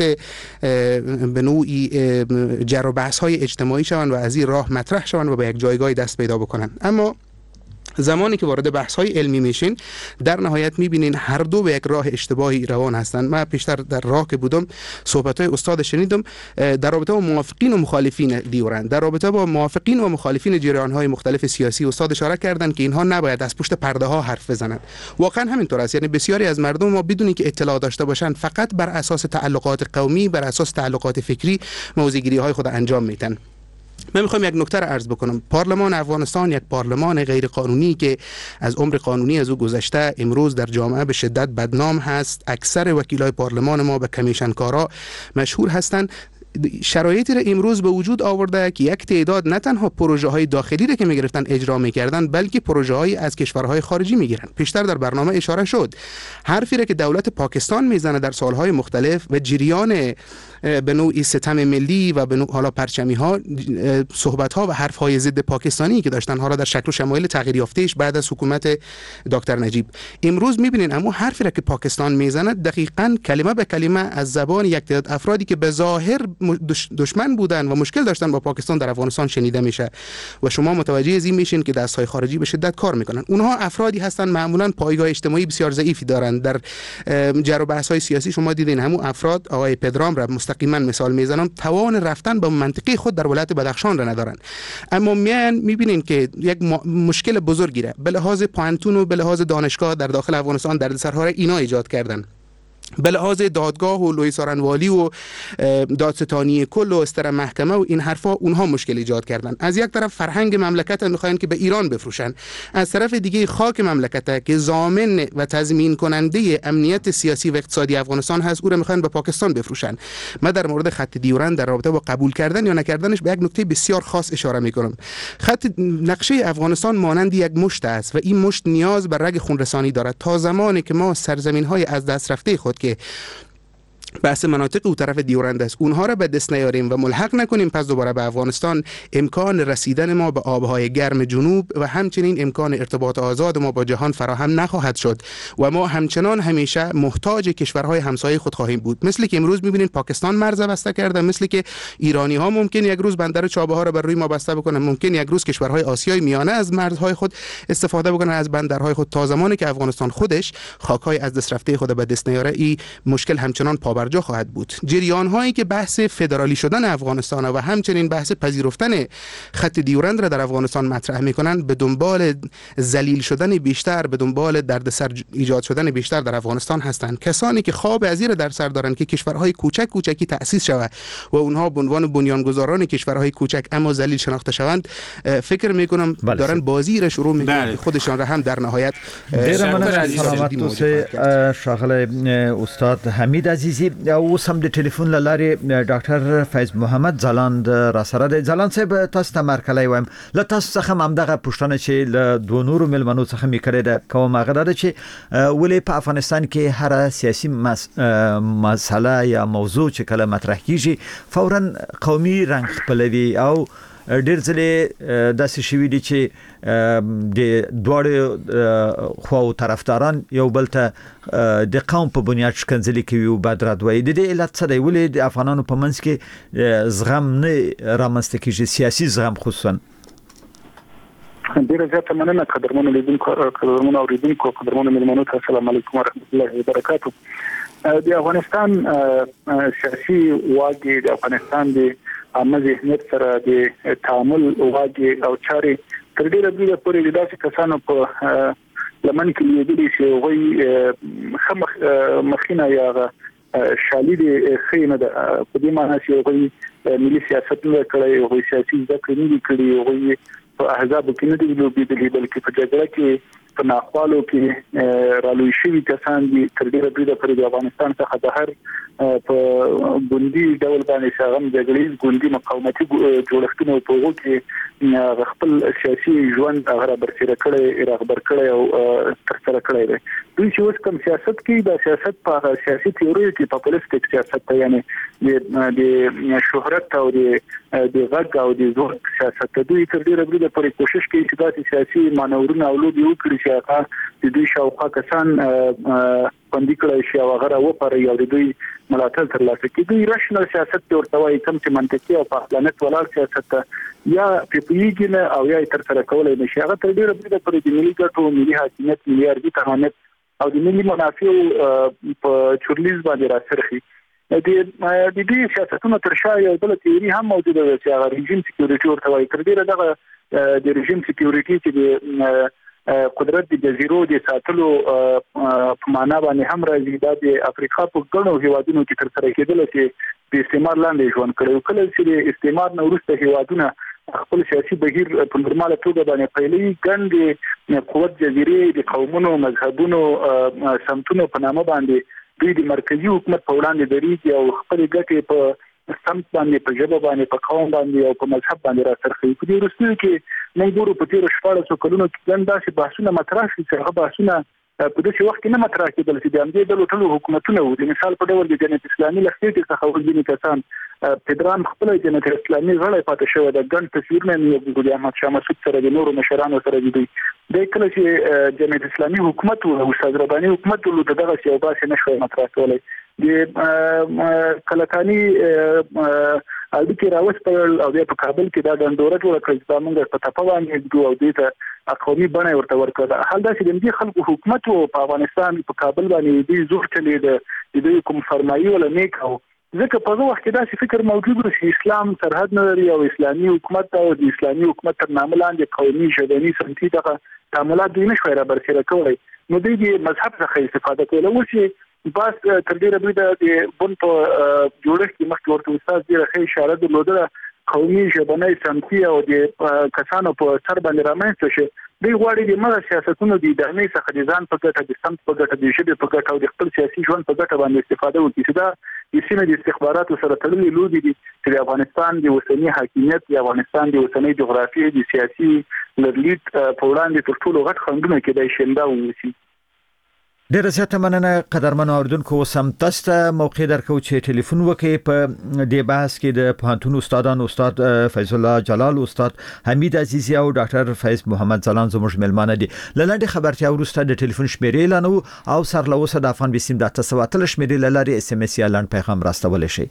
به نوعی جر و بحث های اجتماعی شوند و از این راه مطرح شوند و به یک جایگاه دست پیدا بکنن. اما زمانی که وارد بحث‌های علمی میشین در نهایت میبینین هر دو به یک راه اشتباهی روان هستند. من پیشتر در راه که بودم صحبت‌های استاد شنیدم در رابطه با موافقین و مخالفین دیورند، در رابطه با موافقین و مخالفین جریان‌های مختلف سیاسی استاد اشاره کردند که اینها نباید از پشت پرده‌ها حرف بزنند. واقعا همینطور است. یعنی بسیاری از مردم ما بدون که اطلاع داشته باشند فقط بر اساس تعلقات قومی، بر اساس تعلقات فکری موضع‌گیری‌های خود انجام میدن. من میخوام یک نکته را عرض بکنم. پارلمان افغانستان یک پارلمان غیر قانونی که از عمر قانونی از او گذشته امروز در جامعه به شدت بدنام هست. اکثر وکیلای پارلمان ما به کمیشنکارا مشهور هستند. شرایطی را امروز به وجود آورده که یک تعداد نه تنها پروژه های داخلی را که میگرفتن اجرا میکردن بلکه پروژه های از کشورهای خارجی میگیرن. پیشتر در برنامه اشاره شد حرفی را که دولت پاکستان میزنه در سالهای مختلف و جریان به نوعی ستم ملی و به نوع حالا پرچمی ها، صحبت ها و حرف های ضد پاکستانی که داشتن حالا در شکل و شمایل تغییر یافتهش بعد از حکومت دکتر نجیب، امروز میبینین اما حرفی را که پاکستان میزنه دقیقاً کلمه به کلمه از زبان یک تعداد افرادی که به ظاهر دشمن بودن و مشکل داشتن با پاکستان در افغانستان شنیده میشه و شما متوجه از این میشین که دستهای خارجی به شدت کار میکنن. اونها افرادی هستن معمولا پایگاه اجتماعی بسیار ضعیفی دارن. در جر و بحث های سیاسی شما دیدین همون افراد، آقای پدرام را مستقیما مثال میزنم، توان رفتن به منطقه خود در ولایت بدخشان را ندارن، اما میبینین که یک مشکل بزرگی را به لحاظ پانتون و به لحاظ دانشگاه در داخل افغانستان در سرها اینا ایجاد کردن. به لحاظ دادگاه و لوی سارنوالی و دادستانی کل و استر محکمه و این حرفا اونها مشکل ایجاد کردن. از یک طرف فرهنگ مملکت میخواین که به ایران بفروشن، از طرف دیگه خاک مملکت که ضامن و تضمین کننده امنیت سیاسی و اقتصادی افغانستان هست او رو میخواین به پاکستان بفروشن. من در مورد خط دیورند در رابطه با قبول کردن یا نکردنش به یک نکته بسیار خاص اشاره میکنم. خط نقشه افغانستان مانند یک مشت است و این مشت نیاز به رگ خون رسانی دارد. تا زمانی که ما سرزمین های از دست رفته خود که بحث مناطق او طرف دیورند است اونها را به دست نیاریم و ملحق نکنیم پس دوباره به افغانستان، امکان رسیدن ما به آبهای گرم جنوب و همچنین امکان ارتباط آزاد ما با جهان فراهم نخواهد شد و ما همچنان همیشه محتاج کشورهای همسایه خود خواهیم بود. مثل که امروز می‌بینید پاکستان مرز بسته کرده، مثل که ایرانی ها ممکن یک روز بندر چابهار را بر روی ما بسته بکنن، ممکن یک روز کشورهای آسیای میانه از مرزهای خود استفاده بکنن از بندرهای خود. تا زمانی که افغانستان خودش خاک‌های از دست رفته خود به دست نیاره این مشکل همچنان پابرجا خواهد بود. جریان هایی که بحث فدرالی شدن افغانستان و همچنین بحث پذیرفتن خط دیورند را در افغانستان مطرح میکنند به دنبال ذلیل شدن بیشتر، به دنبال دردسر ایجاد شدن بیشتر در افغانستان هستند. کسانی که خواب از این در سر دارند که کشورهای کوچکی تأسیس شود و اونها به عنوان بنیانگذاران کشورهای کوچک اما ذلیل شناخته شوند، فکر میکنم دارن بازی را شروع میکنند خودشان را هم در نهایت شاغله استاد حمید عزیزی اوس هم د ټلیفون لارې ډاکټر فیض محمد ځلاند را سره دی. ځلاند صاحب تاسو ته مرکلی وایم له تاسو څخه هم دغه پوښتنه چې له دوه نورو ملمنو څخه می کړې ده کوم هغه ده چې ولې په افغانستان کې هر سیاسي مسله یا موضوع چې کله مطرح کیږي فورا قومي رنګ خپلوي او ډیر ځله داسې شوي دي چې د دواړو خواو طرفداران یو بل ته د قوم په بنیاد شکنځلې کوي او بدرد وایي. د دې علت څه دی؟ ولې د افغانانو په منځ کې زغم نه رامنځته کیږي، سیاسي زغم خصوصا؟ ډیره زیاته مننه قدرمنو لیدونکو، قدرمنو اوریدونکو، قدرمنو مېلمنو ته السلام علیکم ورحمت الله وبرکاتو. د افغانستان سیاسي واګي د افغانستان د عامه ذهنیت سره د تعامل واګي او چاري تر ډیره بیا پورې د داسې کسانو په لمن کې لیدلې چې وایي مخینه یا شالید خینه د په دې معنی چې وایي ملي سیاست نه کړی او سیاسي ځکه نه کړی او په احزاب کې نه دی لوبېدلی بلکې په جګړه کې په ناخوالو کې رالوي شوي کسان دي. تر ډیره بیا پورې د افغانستان څخه د هر په ګوندي ډول باندې شاغم جګړې ګوندي مقاومتي جوړښتونه په وګړو کې خپل سیاسي ژوند هغه برسېره کړي، رغبر کړي او تر سره کړي دي. دوی چې اوس کوم سیاست کې د سیاست په سیاسي تیوري کې پاپولیستیک سیاست ته یعنی د شهرت او د غږ او د زور سیاست ته دوی تر ډیره بیا پورې کوشش کوي چې د سیاسي مانورونه او لوبي وکړي چې هغه د دوی شاوخوا کسان باندې کړی شي او هغه وپاره یو د دوی ملاتړ ترلاسه کړي. دوی راشنل سیاست ورته وایي کوم چې منطقي او په عقلانیت ولاړ سیاست یا پیپیګنه او یا تر سره کولای نشي. هغه تر ډیره بیا پورې د ملي ګټو، ملي حاکمیت، ملي ارضي تهانت او د ملي منافعو په چورلیز باندې راڅرخي. د دې سیاستونو تر شا یو بل تیوري هم موجوده ده چې هغه رژیم سکیورټي ورته وایي. تر ډیره دغه د رژیم سکیورټي چې د قدرت د جزیرو د ساتلو په معنا باندې هم راځي. دا د افریقا په ګڼو هیوادونو کې تر سره کېدل چې د استعمار لاندې ژوند کړي. کله چې د استعمار نه وروسته هیوادونه خپل سیاسي بهیر په نورماله توګه باندې پیلوي، ګڼې قوت جزیرې د قومونو، مذهبونو، سمتونو په نامه باندې دوی د مرکزی حکومت په وړاندې دریږي او خپل ګټې په سمت باندې، په ژبه باندې، په قوم باندې او په مذهب باندې راڅرخي. په دې وروستیو کې موږ ګورو په تیرو 14 کلونو کې ګڼ داسې بحثونه مطرح شي چې هغه بحثونه په دې وخت کې نه مطرح کېدل چې د همدې ډلو ټولو حکومتونه وو. د مثال په ډول د جمهوریت اسلامي لښکر څخه ځینې کسان فدرال خپل جمهوریت اسلامي غړي پاتې شوی د ګڼ تصویرونه یې د احمد شاه مسعود سره د نورو مشرانو سره دي. د کله چې جمهوریت اسلامي حکومت او استاد رباني حکومت له دغه سیاسي باسي نشوي مطرح کولای. د کلکانی اړیکې راوستل او د په کابل کې دا ډنډوره جوړه کړې چې موږ په تپه باندې او د قومي بڼه ورته ورکړه. حال دا چې د دې خلکو حکومت په افغانستان په کابل باندې د زور چلې د دې کوم فرمایي ولا نه کو. ځکه په هغه وخت کې دا فکر موجود و چې اسلام سرحد نه لري او اسلامي حکومت او د اسلامي حکومت تر نامه لاندې قومي ژبني سمتي دغه تعاملات دوی نشوي را برسېره کولای. نو دوی د مذهب څخه استفاده کوله. اوس بس تر دې ربي د بن په جوړښت کې مخکې ورته استاد ډیره ښه اشاره درلوده قومي ژبنۍ سمتي او د کسانو په سر باندې رامنځته شي دوی غواړي د مغه سیاستونو د ادامې څخه د ځان په ګټه د سمت په ګټه د ژبې په ګټه او د خپل سیاسي ژوند په ګټه باندې استفاده وکړي چې دا د سیمې د استخباراتو سره تړلې لودي دي چې د افغانستان د اوسنی حاکمیت د افغانستان د اوسنی جغرافیې د سیاسي لرلید په وړاندې تر ټولو غټ خنډونه کې د شیندا ووسی. ډیره زیاته مننه قدرمن اوردونکو سم تاسو ته موقع درکو چې ټلیفون وکړئ په دې بحث کې د پوهنتون استادان استاد فیض الله جلال استاد حمید عزیزی او ډاکټر فیض محمد زلان زموږ ملمانه دي. لاندې خبرتیا ورسته د ټلیفون شمیرې اعلانو او سرلوسه د افغان بسیم د 300 شمیرې لاري اس ام اس یا لاند پیغام راستول شي.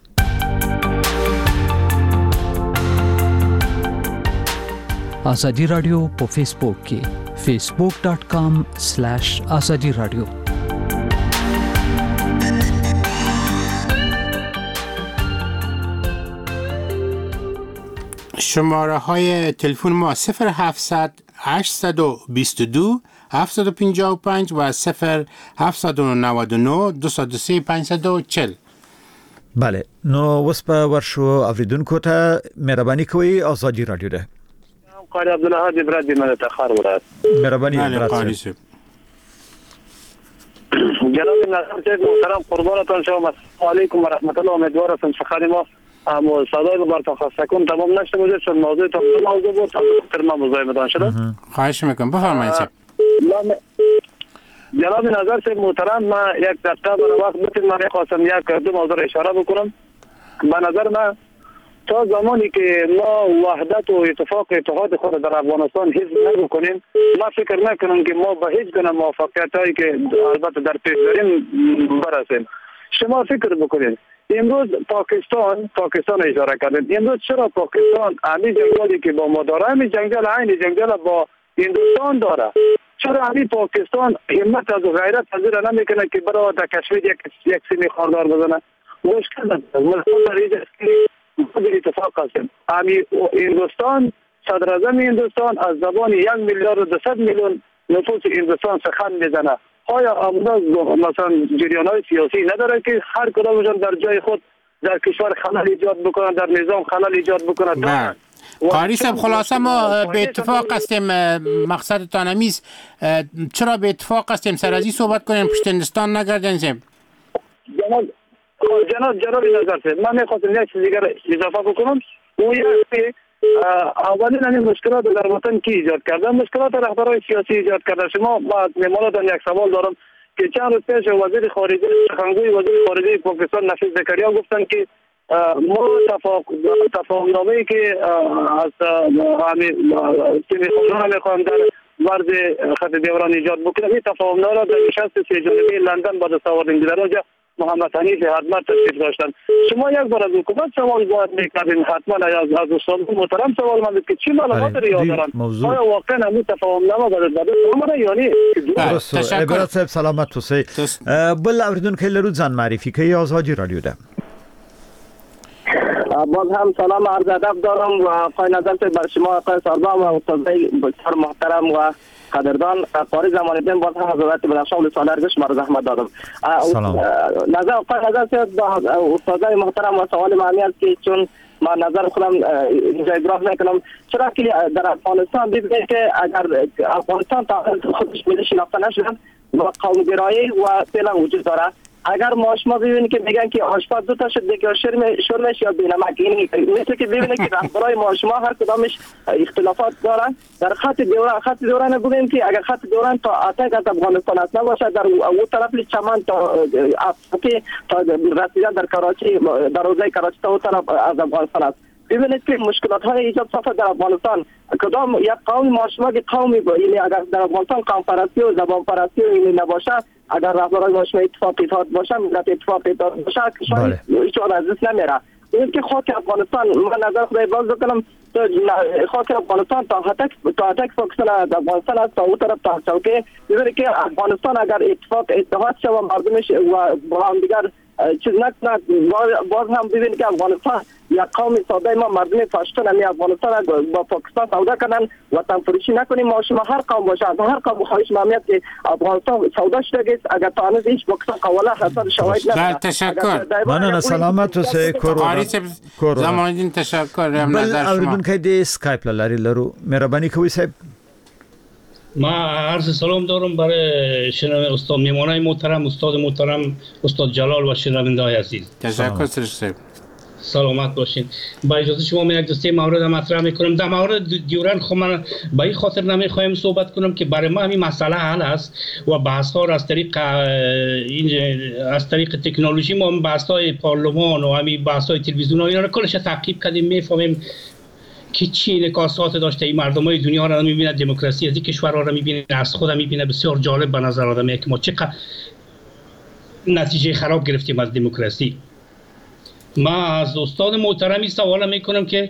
آزادی رادیو په فیسبوک کې facebook.com/azadi radio شماره های تلفن ما 0700 822 755 و 0799 203 540. بله نو وسپه ورشو اوریدونکو ته مهرباني کوئ آزادی رادیو ده. قاری عبدالهادی برادی من تخار ورد مهربانی برادی جناب نظر شیخ محترم قربانتان شما. السلام علیکم و رحمت الله. امیدوارم سخن ما صدای بر خسته کن تمام نشده باشه چون موضوع تا موضوع بود تا ما مزاحمتان شده. خواهش میکنم بفرمایید. جناب نظر شیخ محترم ما یک دقیقه برای وقت بتید من خواستم یک دو موضوع اشاره بکنم. به نظر من تا زمانی که ما وحدت و اتحاد خود در افغانستان حفظ نکنیم ما فکر نکنم که ما به هیچ گونه موفقیتایی که البته در پیش داریم برسیم. شما فکر بکنید امروز پاکستان اشاره کردید. امروز چرا پاکستان همین جنگالی که با ما داره همین جنگل عین جنگل با هندوستان داره؟ چرا همین پاکستان همت از غیرت پذیر نمیکنه که برای در کشمیر یک سیمی خاردار بزنه؟ مشکل است. در اتفاق هستیم. همین هندوستان صدر اعظم هندوستان از زبان 1 میلیارد و 200 میلیون نفوس هندوستان سخن میزنه. آیا امروز مثلا جریان‌های سیاسی نداره که هر کدامشون در جای خود در کشور خلل ایجاد بکنن، در نظام خلل ایجاد بکنن؟ قاری صاحب خلاصه ما به اتفاق هستیم. مقصدتان همیست چرا به اتفاق هستیم سر از این صحبت کنیم پشت هندوستان نگردیم؟ جناب نظر شد من میخواستم یک چیز دیگر اضافه بکنم. اون یک اولین این مشکلات در وطن کی ایجاد کرده؟ مشکلات رهبران سیاسی ایجاد کرده. شما بعد میمانتان یک سوال دارم که چند روز پیش وزیر خارجه سخنگوی وزیر خارجه پاکستان نفیس زکریا گفتن که ما تفاهمنامه‌ای که از سیمیخوندان میخوام در ورد خط دوران ایجاد بکنم این تفاهمنامه را در نشست سه‌جانبه لندن با دست آوردیم. در آنجا محمد حنیف حتما تشریف داشتن. شما یک بار از حکومت سوال باید میکردین حتما از استاد محترم سوال من که چی معلومات ریاض دارن؟ آیا واقعا همین تفاهمنامه باید عمره یا نه؟ تشکر صاحب سلامت توسی. بل اوریدونکو لرو ځان معرفي کوي آزادی رادیو ده. باز هم سلام عرض ادب دارم و آقای نظر بر شما آقای ساربان و استادای بسیار محترم و قدردان. قاری زمانی دیم باز هم حضرت بنفشه و لسان ارزش مرز احمد دادم. نظر آقای نظر با استادای محترم و سوال معنی است که چون ما نظر خودم اینجا ابراز نکنم چرا که در افغانستان ببینید که اگر افغانستان تا خودش ملی شناخته نشدن با قوم‌گرایی و فعلا وجود داره. اگر شما ببینید که میگن که آشپز دو تا شد دیگه شرمش یا بینمک این مثل که ببینید که رهبرای شما هر کدامش اختلافات دارن. در خط دوران بگیم که اگر خط دوران تا اتاق از افغانستان است نباشه در اون طرف چمن تا رسیدن در کراچی در روزای کراچی تا اون طرف از افغانستان است. ببینید که مشکلات های ایجاد صفت در افغانستان کدام یک قوم شما که قومی یعنی اگر در افغانستان قوم پرستی و زبان پرستی و این نباشه اگر رهبران شما اتفاق باشه ملت اتفاق باشه کشور هیچ از دست نمیره. این که خاک افغانستان من نظر خدای باز بکنم خاک افغانستان تا اتک پاکستان از افغانستان است تا اون طرف تا چوکه. ببینید که افغانستان اگر اتحاد شود مردمش و با هم دیگر چیز نکنه. باز هم ببینید که افغانستان یک قوم ساده، ما مردم پشتون همی افغانستان با پاکستان سودا کنن، وطن فروشی نکنیم. ما شما هر قوم باشه، از هر قوم خواهش مامیت که افغانستان سودا شده است. اگر تا هنوز هیچ پاکستان قوله حسد شواهد نداره. تشکر. مننه، سلامت اوسئ. کورو زمان الدین تشکر. بل اوریدونکو د اسکایپ لاري لرو، مهرباني کوئ صاحب. ما عرض سلام دارم برای استاد میمانای محترم، استاد محترم استاد جلال و شنونده‌های عزیز. تشکر صاحب. سلامت باشین. با اجازه شما من یک دوسته مورد مطرح میکنم. در مورد دیورند خب من به این خاطر نمیخوایم صحبت کنم که برای ما همین مسئله حل است و بحث ها از طریق تکنولوژی ما بحث های پارلمان و همین بحث های تلویزیون و اینا رو کلش تعقیب کردیم، میفهمیم که چی انعکاسات داشته. این مردمای دنیا را میبینه، دموکراسی از این کشورها را میبینه، از خود میبینه. بسیار جالب به نظر آدمه که ما چقدر نتیجه خراب گرفتیم از دموکراسی. ما از استاد محترمی سوال میکنم که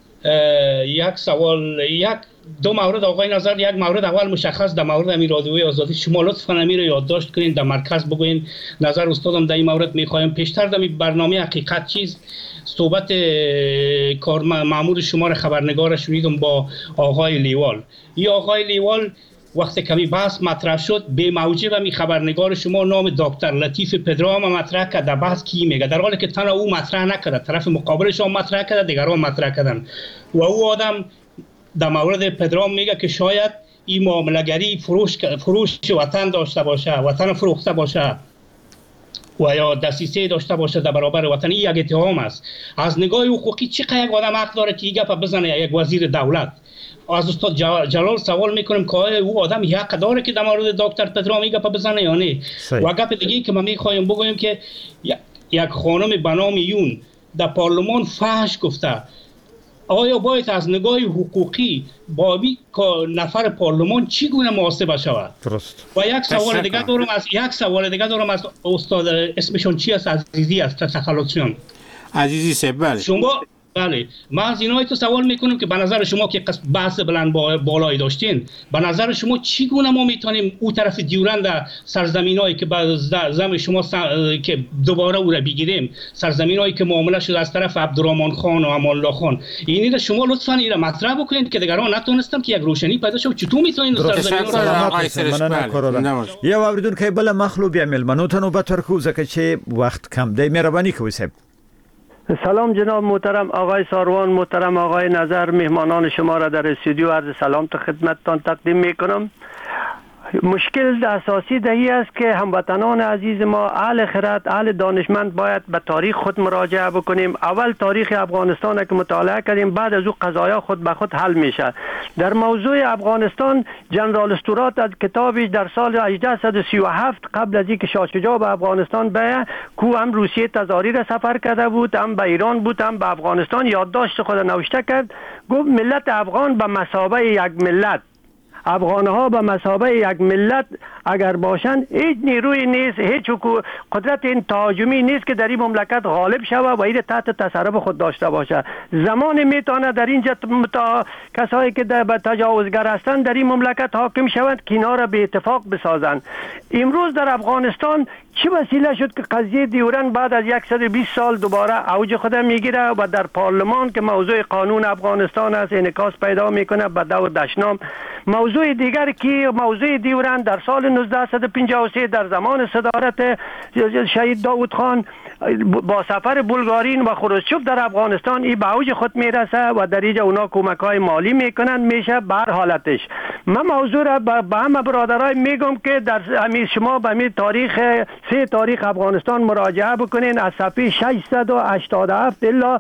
دو مورد آقای نظر. یک مورد اول مشخص در مورد امیر رادیوی آزادی، شما لطفاً امیر رو یادداشت کنین، در مرکز بگوین نظر استادم در این مورد میخوایم. پیشتر در برنامه حقیقت چیز صحبت کار مأمور شما را خبرنگار شنیدم با آقای لیوال. یا آقای لیوال وقتی کمی بحث مطرح شد، به موجب می خبرنگار شما نام دکتر لطیف پدرام مطرح کرد. در بحث کی میگه، در حالی که تنها او مطرح نکرده، طرف مقابلش هم مطرح کرده، دیگران مطرح کردن. و او آدم در مورد پدرام میگه که شاید این معامله‌گری فروش وطن داشته باشه، وطن فروخته باشه و یا دسیسه داشته باشه در برابر وطن. یک اتهام است. از نگاه حقوقی چقدر یک آدم حق داره که این گپ بزنه یک وزیر دولت؟ از استاد جلال سوال میکنم که او آدم حق داره که در مورد دکتر پدرام این گپ بزنه یا نه؟ و گپ دیگه که ما میخوایم بگویم که یک خانم به نام یون در پارلمان فحش گفته. آیا باید از نگاه حقوقی با نفر پارلمان چگونه محاسبه شود؟ درست. و یک سوال دیگه دارم از استاد، اسمشون چی است؟ عزیزی است، تخلصیان. عزیزی سبل. شما بله، ما از اینایی تو سوال میکنیم که به نظر شما که بحث بلند بالایی داشتین، به نظر شما چگونه ما میتونیم او طرف دیورند سرزمینایی که بعد زم شما که دوباره او را بگیریم، سرزمینایی که معامله شده از طرف عبدالرحمن خان و امان الله خان، اینی را شما لطفاً این را مطرح بکنید که دیگران نتونستم که یک روشنی پیدا شه چطور میتونین سرزمینا. یو اوریدونکو بل مخلوب یا ملمنو ته نوبت ورکو ځکه چې وخت کم دی. مهرباني کوئ صاحب. سلام جناب محترم آقای ساروان، محترم آقای نظر، مهمانان شما را در استودیو عرض سلام تا خدمتتان تقدیم میکنم. مشکل اساسی دهی است که هموطنان عزیز ما اهل خرد، اهل دانشمند باید به تاریخ خود مراجعه بکنیم. اول تاریخ افغانستان که مطالعه کردیم، بعد از او قضایا خود به خود حل میشه. در موضوع افغانستان جنرال استورات از کتابش در سال 1837 قبل از اینکه شاه شجاع به افغانستان بیاید، کو هم روسیه تزاری را سفر کرده بود، هم به ایران بود، هم به افغانستان یادداشت خود نوشته کرد. گفت ملت افغان به مثابه یک ملت، افغانها به مثابه یک ملت اگر باشند، هیچ نیروی نیست، هیچ قدرت این تهاجمی نیست که در این مملکت غالب شود و این تحت تصرف خود داشته باشه. زمان میتونه در اینجا کسایی که به تجاوزگر هستند در این مملکت حاکم شوند که اینا را به اتفاق بسازند. امروز در افغانستان چه وسیله شد که قضیه دیورند بعد از 120 سال دوباره اوج خود میگیره و در پارلمان که موضوع قانون افغانستان است انعکاس پیدا میکنه به دور دشنام. موضوع دیگر که موضوع دیورند در سال 1953 در زمان صدارت شهید داود خان با سفر بلگارین و خروشچوف در افغانستان این به اوج خود میرسه و در اینجا اونا کمک‌های مالی میکنن میشه بر حالتش. من موضوع را به همه برادرای میگم که در شما به می تاریخ افغانستان مراجعه بکنین، از صفحه 687 الا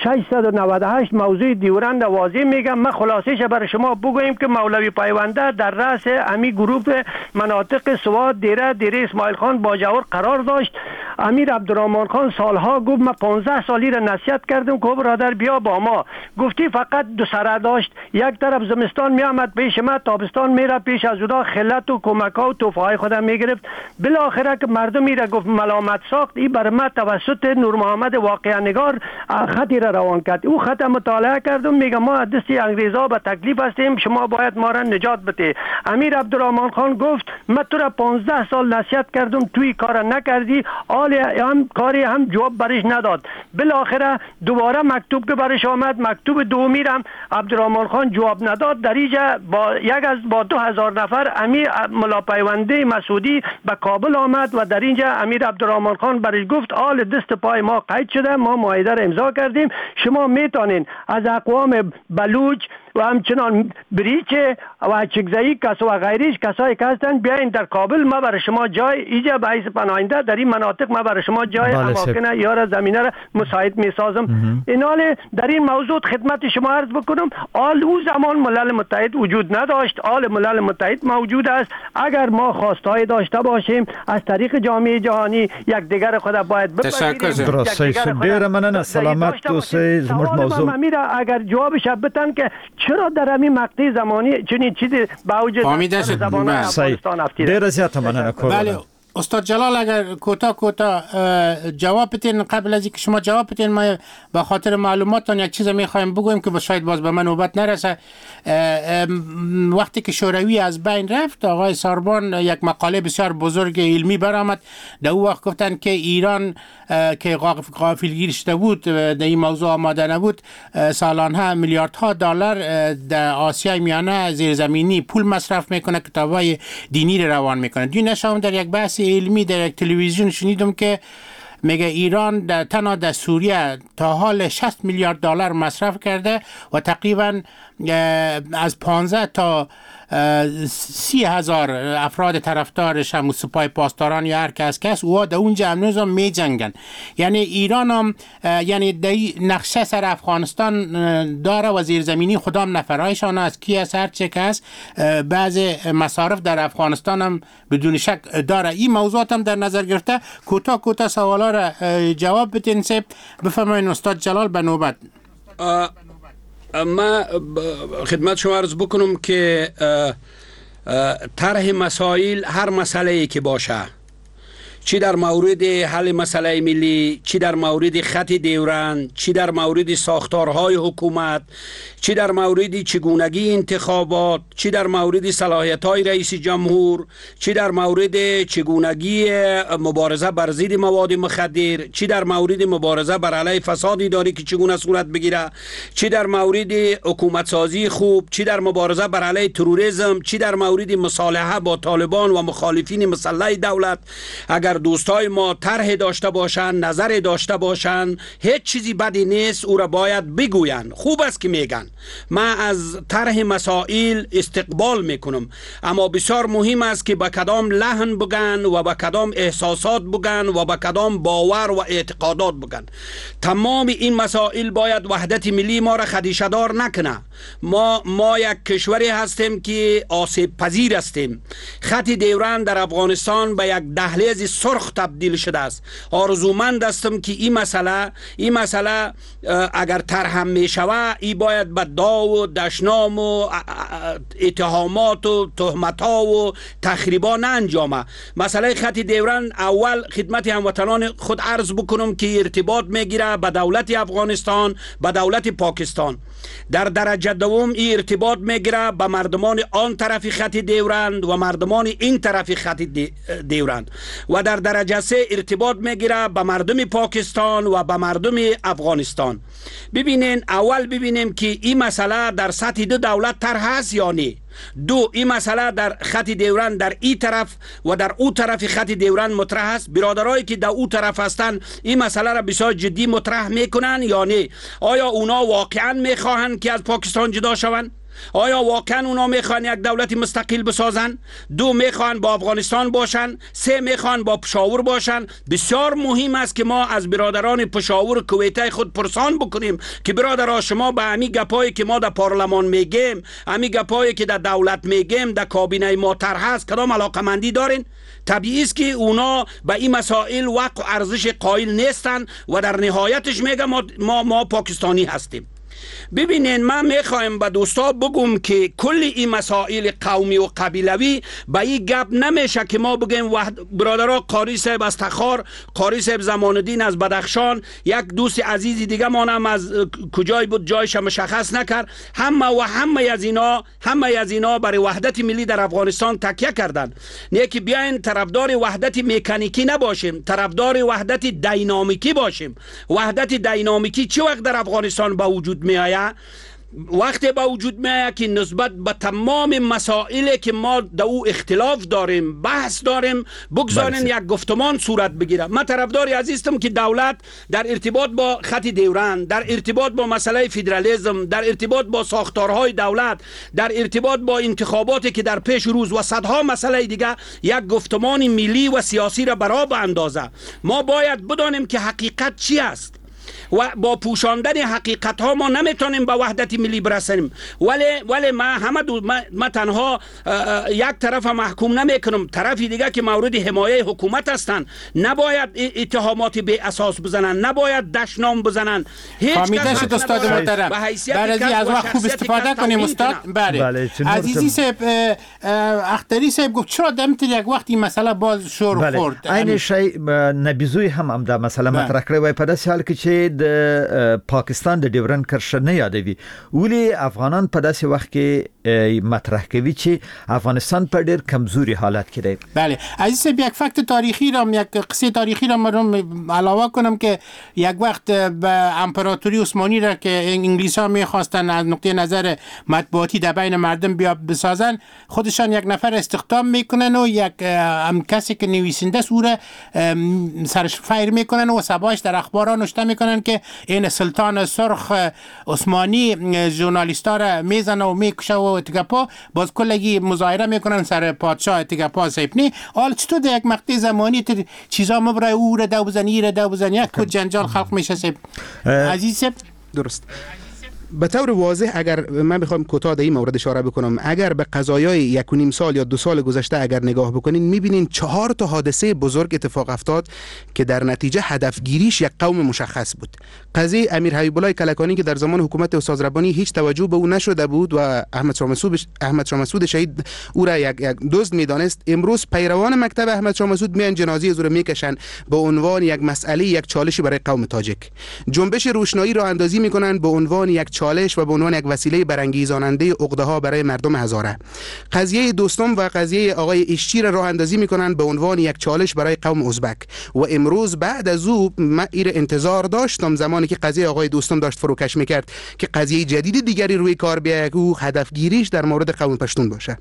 698 موضوع دیورند واضح میگم. من خلاصش برای شما بگویم که مولوی پیونده در رأس امی گروه مناطق سواد دیره اسماعیل خان باجور قرار داشت. امیر عبدالرحمن خان سالها گفت من 15 سالی را نصیحت کردم که برادر بیا با ما. گفتی فقط دو سره داشت، یک طرف زمستان می آمد پیش ما، تابستان میره پیش از اونا خلت و کمک‌ها و توفای خودم میگرفت. بالاخره که مردمی را گفت ملامت ساخت. این بر ما توسط نور محمد واقعه نگار خطی را روان کرد. او خط مطالعه کردم، میگه ما از دست انگریزا به تکلیف هستیم، شما باید ما را نجات بده. امیر عبدالرحمن خان گفت من تو را 15 سال نصیحت کردم توی کار نکردی، حال هم کاری هم جواب برش نداد. بالاخره دوباره مکتوب که برش آمد، مکتوب دومی هم عبدالرحمن خان جواب نداد. در اینجا با 2000 نفر امیر ملاپیونده مسعودی به کابل آمد و در اینجا امیر عبدالرحمن خان برش گفت آل دست پای ما قید شده، ما معاهده را امضا کردیم، شما میتونین از اقوام بلوچ و همچنان بریچه و چگزایی کس و غیریش کسایی که هستن بیاین در کابل، ما برای شما جای ایجا به حیث پناهنده در این مناطق ما برای شما جای اماکن یا زمینه را مساعد می سازم. این حال در این موضوع خدمت شما عرض بکنم، آل او زمان ملل متحد وجود نداشت، آل ملل متحد موجود است. اگر ما خواستهای داشته باشیم از طریق جامعه جهانی یک دیگر خود باید بپذیریم. درسته ډیر مننه. سلامت اوسئ. زموږ موضوع اگر جوابش بدن که چرا در همین مقطع زمانی چنین چیزی با وجود زبان افغانستان افتیده. ډیر زیاته مننه کوم. بله استاد جلال اگر کوتاه جواب بدین قبل از اینکه شما جواب بدین ما به خاطر معلوماتتون یک چیز میخوایم بگویم که شاید باز به من نوبت نرسه. وقتی که شوروی از بین رفت آقای ساربان یک مقاله بسیار بزرگ علمی برآمد. در اون وقت گفتن که ایران که غافلگیر شده بود در این موضوع آماده نبود سالانه میلیاردها دلار در آسیای میانه زیرزمینی پول مصرف میکنه، کتابای دینی رو روان میکنه. دین شام در یک بحث علمی در یک تلویزیون شنیدم که میگه ایران تنها در سوریه تا حال 60 میلیارد دلار مصرف کرده و تقریبا از 15 تا 30,000 افراد طرفدارش هم سپاه پاسداران یا هر کس او در اونجا هنوز هم می جنگن. یعنی ایران هم یعنی نقشه سر افغانستان داره و زیرزمینی خدام نفرایشان از کی از هر چه کس بعض مصارف در افغانستان هم بدون شک داره. این موضوعات هم در نظر گرفته کوتاه سوالا را جواب بدین. بفرمایید استاد جلال به نوبت. ما خدمت شما عرض بکنم که طرح مسائل هر مسئله که باشه، چی در مورد حل مسئله ملی، چی در مورد خط دیورند، چی در مورد ساختارهای حکومت، چی در مورد چگونگی انتخابات، چی در مورد صلاحیت‌های رئیس جمهور، چی در مورد چگونگی مبارزه بر ضد مواد مخدر، چی در مورد مبارزه بر علیه فساد اداری که چگونه صورت بگیره، چی در مورد حکومت سازی خوب، چی در مبارزه بر علیه تروریسم، چی در مورد مصالحه با طالبان و مخالفین مسلح دولت. اگر دوستای ما طرح داشته باشن، نظر داشته باشن، هیچ چیزی بدی نیست، او را باید بگوین. خوب است که میگن. من از طرح مسائل استقبال میکنم، اما بسیار مهم است که با کدام لحن بگن و با کدام احساسات بگن و با کدام باور و اعتقادات بگن. تمام این مسائل باید وحدت ملی ما را خدشه دار نکنه. ما یک کشوری هستیم که آسیب پذیر هستیم. خط دیورند در افغانستان به یک دهلیز سرخ تبدیل شده است. آرزومند هستم که این مسئله اگر طرح هم می شود، این باید به داو و دشنام و اتهامات و تهمت‌ها و تخریبا نه انجامه. مسئله خط دیورند اول خدمت هموطنان خود عرض بکنم که ارتباط میگیره به دولت افغانستان، به دولت پاکستان. در درجه دوم این ارتباط میگیره به مردمان آن طرف خط دیورند و مردمان این طرف خط دیورند و در درجه سه ارتباط میگیره به مردم پاکستان و به مردم افغانستان. ببینین اول ببینیم که این مسئله در سطح دو دولت طرح است یا نه. دو، این مسئله در خط دیورند در این طرف و در او طرف خط دیورند مطرح است. برادرایی که در او طرف هستند این مسئله را بسیار جدی مطرح میکنن یا نه؟ آیا اونا واقعا میخواهند که از پاکستان جدا شوند؟ آیا واقعا اونا میخوان یک دولت مستقل بسازن؟ دو، میخوان با افغانستان باشن؟ سه، میخوان با پشاور باشن؟ بسیار مهم است که ما از برادران پشاور کویته خود پرسان بکنیم که برادرها شما به همی گپایی که ما در پارلمان میگیم، همی گپایی که در دولت میگیم، در کابینه ما طرح هست، کدام علاقمندی دارین؟ طبیعی است که اونا به این مسائل وقع و ارزش قائل نیستن و در نهایتش میگه ما پاکستانی هستیم. ببینین من میخوایم به دوستا بگم که کل این مسائل قومی و قبیلوی به این گپ نمیشه که ما بگیم برادرها قاری صاحب از تخار، قاری صاحب زمان‌الدین از بدخشان، یک دوست عزیزی دیگه مانم از کجای بود جایش مشخص نکرد، همه از اینا برای وحدت ملی در افغانستان تکیه کردن. نه که بیاین طرفدار وحدت مکانیکی نباشیم، طرفدار وحدت دینامیکی باشیم. وحدت دینامیکی چه وقت در افغانستان به وجود می آید؟ وقتی با وجود میاد که نسبت به تمام مسائلی که ما در او اختلاف داریم، بحث داریم، بگذارین یک گفتمان صورت بگیره. من طرفدار عزیزم که دولت در ارتباط با خط دیورند، در ارتباط با مسئله فدرالیسم، در ارتباط با ساختارهای دولت، در ارتباط با انتخاباتی که در پیش روز و صدها مسئله دیگه یک گفتمان ملی و سیاسی را برا اندازه. ما باید بدانیم که حقیقت چی است و با پوشاندن حقیقت ها ما نمیتونیم به وحدت ملی برسیم. ولی ما تنها یک طرف محکوم نمیکنم، طرفی دیگه که مورد حمایه حکومت هستند نباید اتهامات بی اساس بزنن، نباید دشنام بزنن. فهمیده شد استاد محترم. برای از وقت خوب استفاده کنیم استاد. بله عزیزی صاحب اختری صاحب گفت چرا دمت یک وقتی مسئله باز شروع خورد. این شی نبیزوی هم دا مسئله مطرح کړی وای په داسې حال کې چې د پاکستان د ډیورند کرښه نه یادوي، ولی افغانان په داسې وخت کې مطرح کوي چې افغانستان په ډیر کمزوري حالت کې دی. بله عزیز صاحب یک فکت تاریخی را، یک قصه تاریخی را من علاوه کنم که یک وقت به امپراتوری عثمانی را که انگلیس‌ها می‌خواستن از نقطه نظر مطبوعاتی در بین مردم بیا بسازن، خودشان یک نفر استخدام میکنن و یک کسی که نویسنده است او را سرش فایر میکنن و صباحش در اخبارها نوشته میکنن که این سلطان سرخ عثمانی ژورنالیستا را میزنه و میکشه و تگپا باز کلگی مظاهره میکنن سر پادشاه تگپا سیپنی. حال چطور در یک مقطع زمانی چیزا مبرای او را دو بزنی را دو بزنی یک کد جنجال خلق میشه سیب عزیز سیب. درست. به طور واضح اگر من بخوام کوتاه در این مورد اشاره بکنم، اگر به قضایای 1.5 سال یا 2 سال گذشته اگر نگاه بکنین میبینین 4 تا حادثه بزرگ اتفاق افتاد که در نتیجه هدفگیریش یک قوم مشخص بود. قضیه امیر حبیب الله کلکانی که در زمان حکومت استاد ربانی هیچ توجه به او نشده بود و احمد شاه مسعود شهید او را یک دزد میدانست، امروز پیروان مکتب احمد شاه مسعود میان جنازه او را میکشن به عنوان یک مسئله، یک چالشی برای قوم تاجیک. جنبش روشنایی را اندازی میکنن به عنوان یک چالش و به عنوان یک وسیله برانگیزاننده عقده‌ها برای مردم هزاره. قضیه دوستم و قضیه آقای اشچی را راه اندازی میکنن به عنوان یک چالش برای قوم ازبک و امروز بعد از او من انتظار داشتم زمانی که قضیه آقای دوستم داشت فروکش میکرد که قضیه جدید دیگری روی کار بیاید او هدفگیریش در مورد قوم پشتون باشه.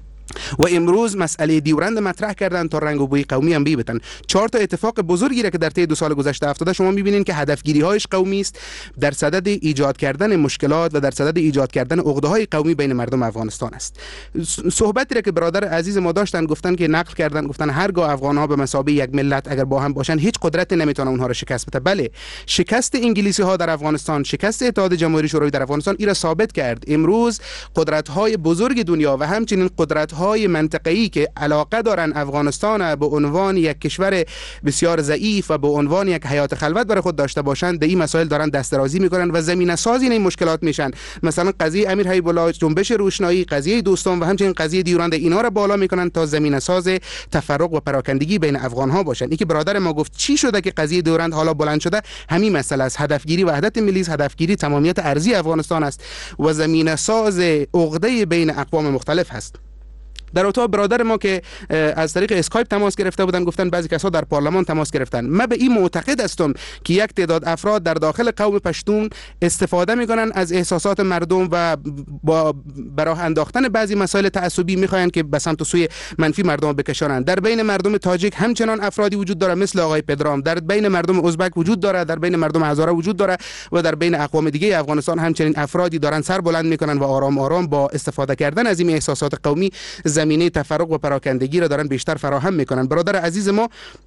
و امروز مسئله دیورند مطرح کردن تا رنگ و بوی قومی هم بیبتن. 4 تا اتفاق بزرگی را که در طی 2 سال گذشته افتاده شما میبینین که هدفگیری هایش قومی است، در صدد ایجاد کردن مشکلات و در صدد ایجاد کردن عقده های قومی بین مردم افغانستان است. صحبتی را که برادر عزیز ما داشتن گفتن که نقل کردن، گفتن هرگاه افغان ها به مثابه یک ملت اگر با هم باشن هیچ قدرتی نمیتونه اونها را شکست بده. بله شکست انگلیسی ها در افغانستان، شکست اتحاد جماهیر شوروی در افغانستان این را ثابت کرد. امروز قدرت های بزرگ دنیا و همچنین قدرت های منطقه‌ای که علاقه دارن افغانستان به عنوان یک کشور بسیار ضعیف و به عنوان یک حیات خلوت برای خود داشته باشند در این مسائل دارن دست درازی میکنن و زمینه سازی این مشکلات میشن. مثلا قضیه امیر حبیب الله، جنبش روشنایی، قضیه دوستان و همچنین قضیه دیورند اینا را بالا میکنن تا زمینه ساز تفرق و پراکندگی بین افغان ها باشن. این که برادر ما گفت چی شده که قضیه دیورند حالا بلند شده، همین مسئله است. هدفگیری وحدت ملی، هدفگیری تمامیت ارضی افغانستان است و زمینه ساز عقده بین اقوام مختلف هست. در اتاق برادر ما که از طریق اسکایپ تماس گرفته بودن گفتن بعضی کسا در پارلمان تماس گرفتن. من به این معتقد هستم که یک تعداد افراد در داخل قوم پشتون استفاده میکنن از احساسات مردم و با براه انداختن بعضی مسائل تعصبی میخواین که به سمت و سوی منفی مردم بکشانن. در بین مردم تاجیک همچنان افرادی وجود داره مثل آقای پدرام، در بین مردم ازبک وجود داره، در بین مردم هزاره وجود داره و در بین اقوام دیگه افغانستان همچنین افرادی دارن سر بلند میکنن و آرام آرام با استفاده کردن از این احساسات قومی زمینه تفرق و پراکندگی را دارن بیشتر فراهم میکنن. برادر عزیز ما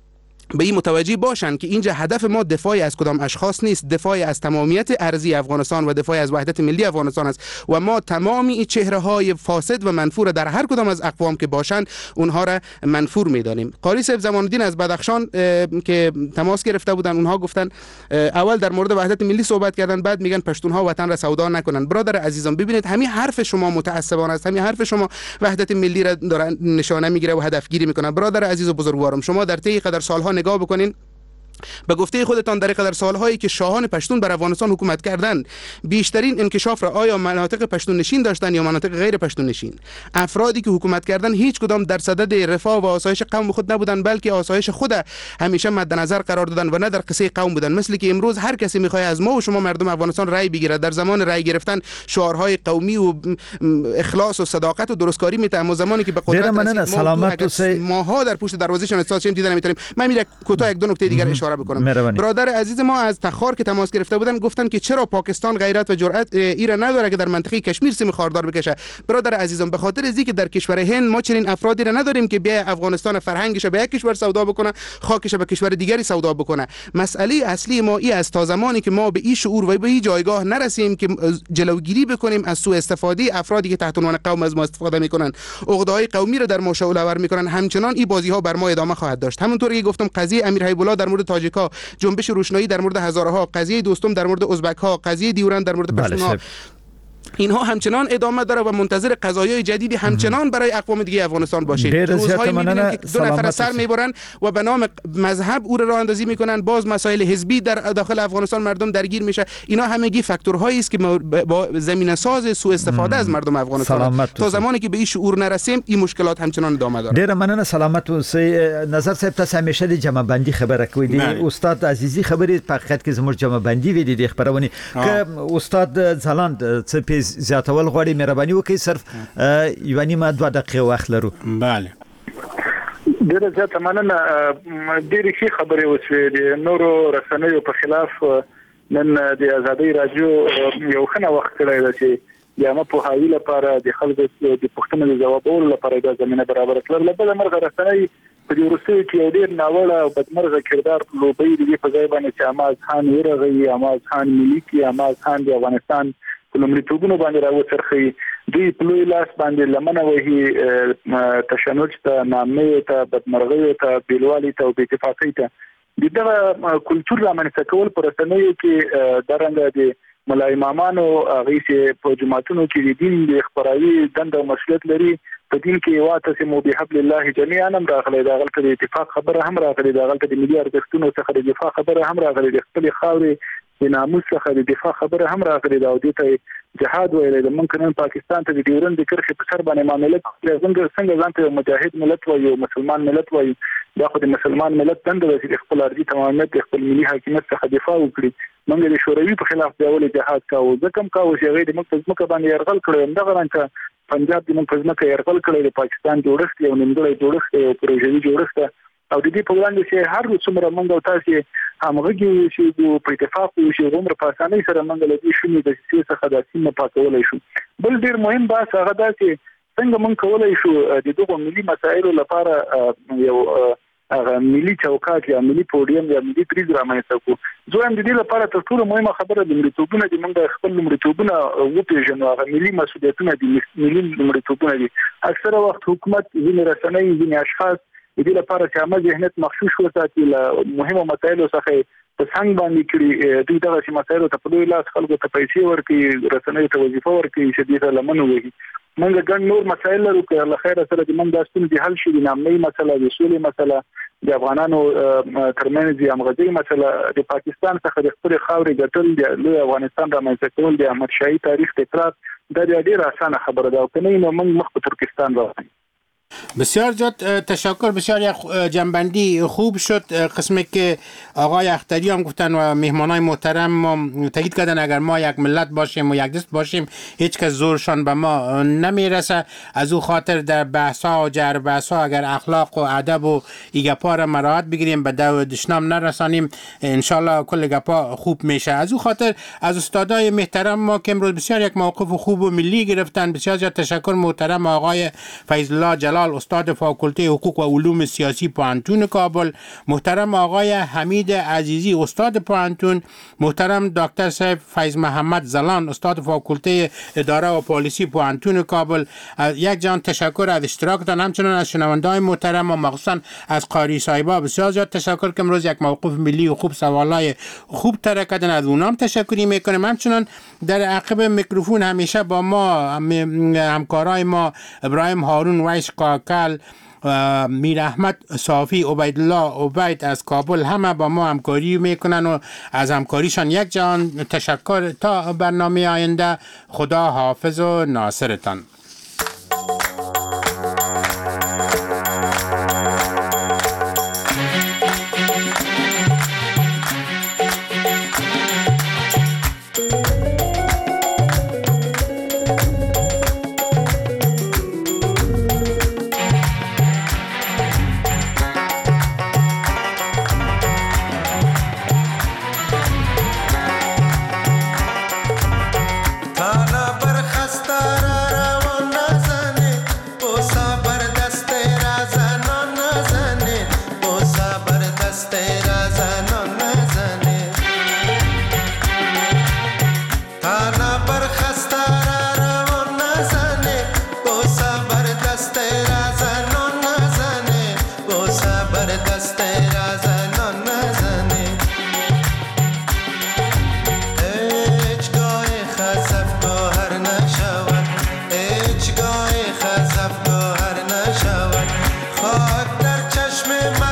به این متوجه باشن که اینجا هدف ما دفاع از کدام اشخاص نیست، دفاع از تمامیت ارضی افغانستان و دفاع از وحدت ملی افغانستان است و ما تمامی این چهره های فاسد و منفور در هر کدام از اقوام که باشند اونها را منفور می‌دانیم. قاری صاحب زمان الدین از بدخشان که تماس گرفته بودن، اونها گفتن اول در مورد وحدت ملی صحبت کردن، بعد میگن پشتونها وطن را سودا نکنن. برادر عزیزم ببینید همین حرف شما متعصبانه است، همین حرف شما وحدت ملی را داره نشانه میگیره و هدفگیری میکنه. برادر عزیز و بزرگوارم، شما در طی قدر سالها نگاه بکنین، به گفته خودتان در قدر سالهایی که شاهان پشتون بر افغانستان حکومت کردند بیشترین انکشاف را آیا مناطق پشتون نشین داشتن یا مناطق غیر پشتون نشین؟ افرادی که حکومت کردن هیچ کدام در صدد رفاه و آسایش قوم خود نبودن، بلکه آسایش خود همیشه مد نظر قرار دادن و نه در قصه قوم بودن. مثل که امروز هر کسی میخواد از ما و شما مردم افغانستان رأی بگیره، در زمان رأی گرفتن شعارهای قومی و اخلاص و صداقت و درستکاری میته، اما زمانی که به قدرت ماها در پشت دروازهشون احساس شیم دیدن میتونیم. من میره کوتاه یک دو نکته دیگر اشاره بکنم. برادر عزیز ما از تخار که تماس گرفته بودن گفتن که چرا پاکستان غیرت و جرأت ایره نداره که در منطقه کشمیر سیم خاردار بکشه. برادر عزیزم به خاطر ازی که در کشور هند ما چنین افرادی را نداریم که بیا افغانستان فرهنگش به یک کشور سودا بکنه، خاکش به کشور دیگری سودا بکنه. مسئله اصلی ما ای است تا زمانی که ما به این شعور و به این جایگاه نرسیم که جلوگیری بکنیم از سوء استفاده افرادی که تحت عنوان قوم از ما استفاده میکنن، عقده‌های قومی را در ما شعله ور میکنن، همچنان این بازی ها بر ما ادامه خواهد داشت. همونطور که گفتم قضیه امیر حبیب الله در مورد تاجیک‌ها، جنبش روشنایی در مورد هزارها، قضیه دوستم در مورد ازبک ها، قضیه دیورند در مورد پشتونها، اینها همچنان ادامه داره و منتظر قضایای جدیدی همچنان برای اقوام دیگه افغانستان باشید. روزهایی می‌بینیم که دو نفر سر میبرن و به نام مذهب او را اندازی میکنن، باز مسائل حزبی در داخل افغانستان مردم درگیر میشه. اینا همگی فاکتورهایی است که با زمینه ساز سوء استفاده از مردم افغانستان. تا زمانی که به این شعور نرسیم این مشکلات همچنان ادامه داره. ډیر مننه. سلامت اوسئ. نظر صاحب تاسو همیشه د جمع بندي خبره کوي. دی استاد عزیزی خبرې په حقیقت کې زموږ جمع بندي وی دي خبرونه که استاد ځلاند څه زیاتول غواړي مهرباني وکړئ. صرف یو نیمه 2 دقیقې وخت لرو. بله ډیره زیاته مننه. ډیره ښه خبرې وشوې د نورو رسنیو په خلاف. نن د آزادۍ رادیو یو ښه وخت کړی دی چې د عامه پوهاوي لپاره د خلکو د پوښتنو د ځوابولو لپاره د زمينه برابر کړل. بل مرغه رسنۍ په دې وروستیو کې یو ډیر ناوړه او بدمرغه کردار لوبي دی په ځای باندې چې عماد خان ورغی، عماد خان ملي، عماد خان د افغانستان لومړیتوبونو باندې راوڅرخي. دوی په لوی لاس باندې لمنه وهي تشنج ته، نامې ته، بدمرغۍ ته، بیلوالي ته او بې اتفاقۍ ته. دغه کلچر رامنځته کول پر رسنیو کې درنګ دي ملای امامانو هغه چې په جماعتونو کې د دین د خبرایي دنده او مسؤلیت لري. په دین کې واعتصموا بحبل الله جميعا هم راغلي، دا غلطه د اتفاق خبره هم راغلي، دا غلطه د ملي ارزښتونو څخه د دفاع خبره هم راغلي، د خپل خاورې د ناموس څخه د دفاع خبره هم راغلي. دا د ته جهاد ویل د ممکن پاکستان ته د ډیورند کرښې په سر باندې معاملې کوي. څنګه ځان ته مجاهد ملت وایي او مسلمان ملت وایي. دا خو د مسلمان ملت دنده ده چې د خپل ارضي تمامیت د خپل ملي حاکمیت څخه دفاع وکړي. موږ د شوروي په خلاف د اول جهاد کاوه، ځکه هم کاوه چې هغه د مکه باندې يرغل کړو. دغه رنګه پنجاب د مکه يرغل کړو. د پاکستان جوړښت یو نیمګړی جوړښت او پروژوي جوړښت او د دې په وړاندې چې هر څومره موږ او تاسو همغږي شو په اتفاق شو عمر په اسانۍ سره موږ له دې شومې د سیاسي څخه د سیمه پاتولای شو. بل ډیر مهم بحث هغه دا چې څنګه موږ کولای شو د دغه ملي مسایلو لپاره یو ملي چوکاټ یا ملي پوډیم یا ملي پریز رامنځته کړو. زه هم د دې لپاره تر ټولو مهمه خبره د مليتوبونه د موږ خپل مليتوبونه وپېژنو. هغه ملي مسؤلیتونه دي، ملي مليتوبونه دي. اکثره وخت حکومت ځینې رسنۍ ځینې اشخاص د دې لپاره چې عامه ذهنیت مخشوش وساتي له مهمو مسایلو څخه په څنګه باندې کړي. دوی دغه چې مسایلو ته په لوی لاس خلکو ته پیسې ورکړي، رسنۍ ته وظیفه ورکړي چې دې ته لمن وهي. موږ ګڼ نور مسایل لرو که الله خیر سره د موږ داستون دي حل شي. د نامنۍ مسله، د سولې مسله، د افغانانو ترمنځ د همغږۍ مسله، د پاکستان څخه د خپل خاورې ګټل، د لوی افغانستان رامنځته کول، د احمد شاهي تاریخ تکرار، دا ډېره اسانه خبره ده. کنه نو موږ مخ په ترکستان راځو. بسیار زیاد تشکر. بسیار یک جنبندی خوب شد. قسمی که آقای اختری هم گفتن و مهمانای محترم تاکید کردن اگر ما یک ملت باشیم و یک دست باشیم هیچ کس زورشان به ما نمیرسه. از او خاطر در بحثا و جر بحثا اگر اخلاق و ادب و گپا را مراعات بگیریم، به دو دشنام نرسانیم، انشالله کل گپا خوب میشه. از او خاطر از استادای محترم ما که امروز بسیار یک موقف خوب و ملی گرفتن، بسیار زیاد تشکر. محترم آقای فیض الله جلال جلال استاد فاکولته حقوق و علوم سیاسی پوهنتون کابل، محترم آقای حمید عزیزی استاد پوهنتون، محترم دکتر صاحب فیض محمد زلان استاد فاکولته اداره و پالیسی پوهنتون کابل. یک جان تشکر از اشتراکتان، همچنان از شنونده‌های محترم و مخصوصا از قاری صاحبا بسیار زیاد تشکر که امروز یک موقف ملی و خوب سوالای خوب طرح کردن، از اونام تشکری میکنیم. همچنان در عقب میکروفون همیشه با ما همکارای ما ابراهیم هارون، ویس قاکل، میر احمد صافی، عبیدالله عبید از کابل همه با ما همکاری میکنن و از همکاریشان یک جان تشکر. تا برنامه آینده خدا حافظ و ناصرتان. خاک در چشم من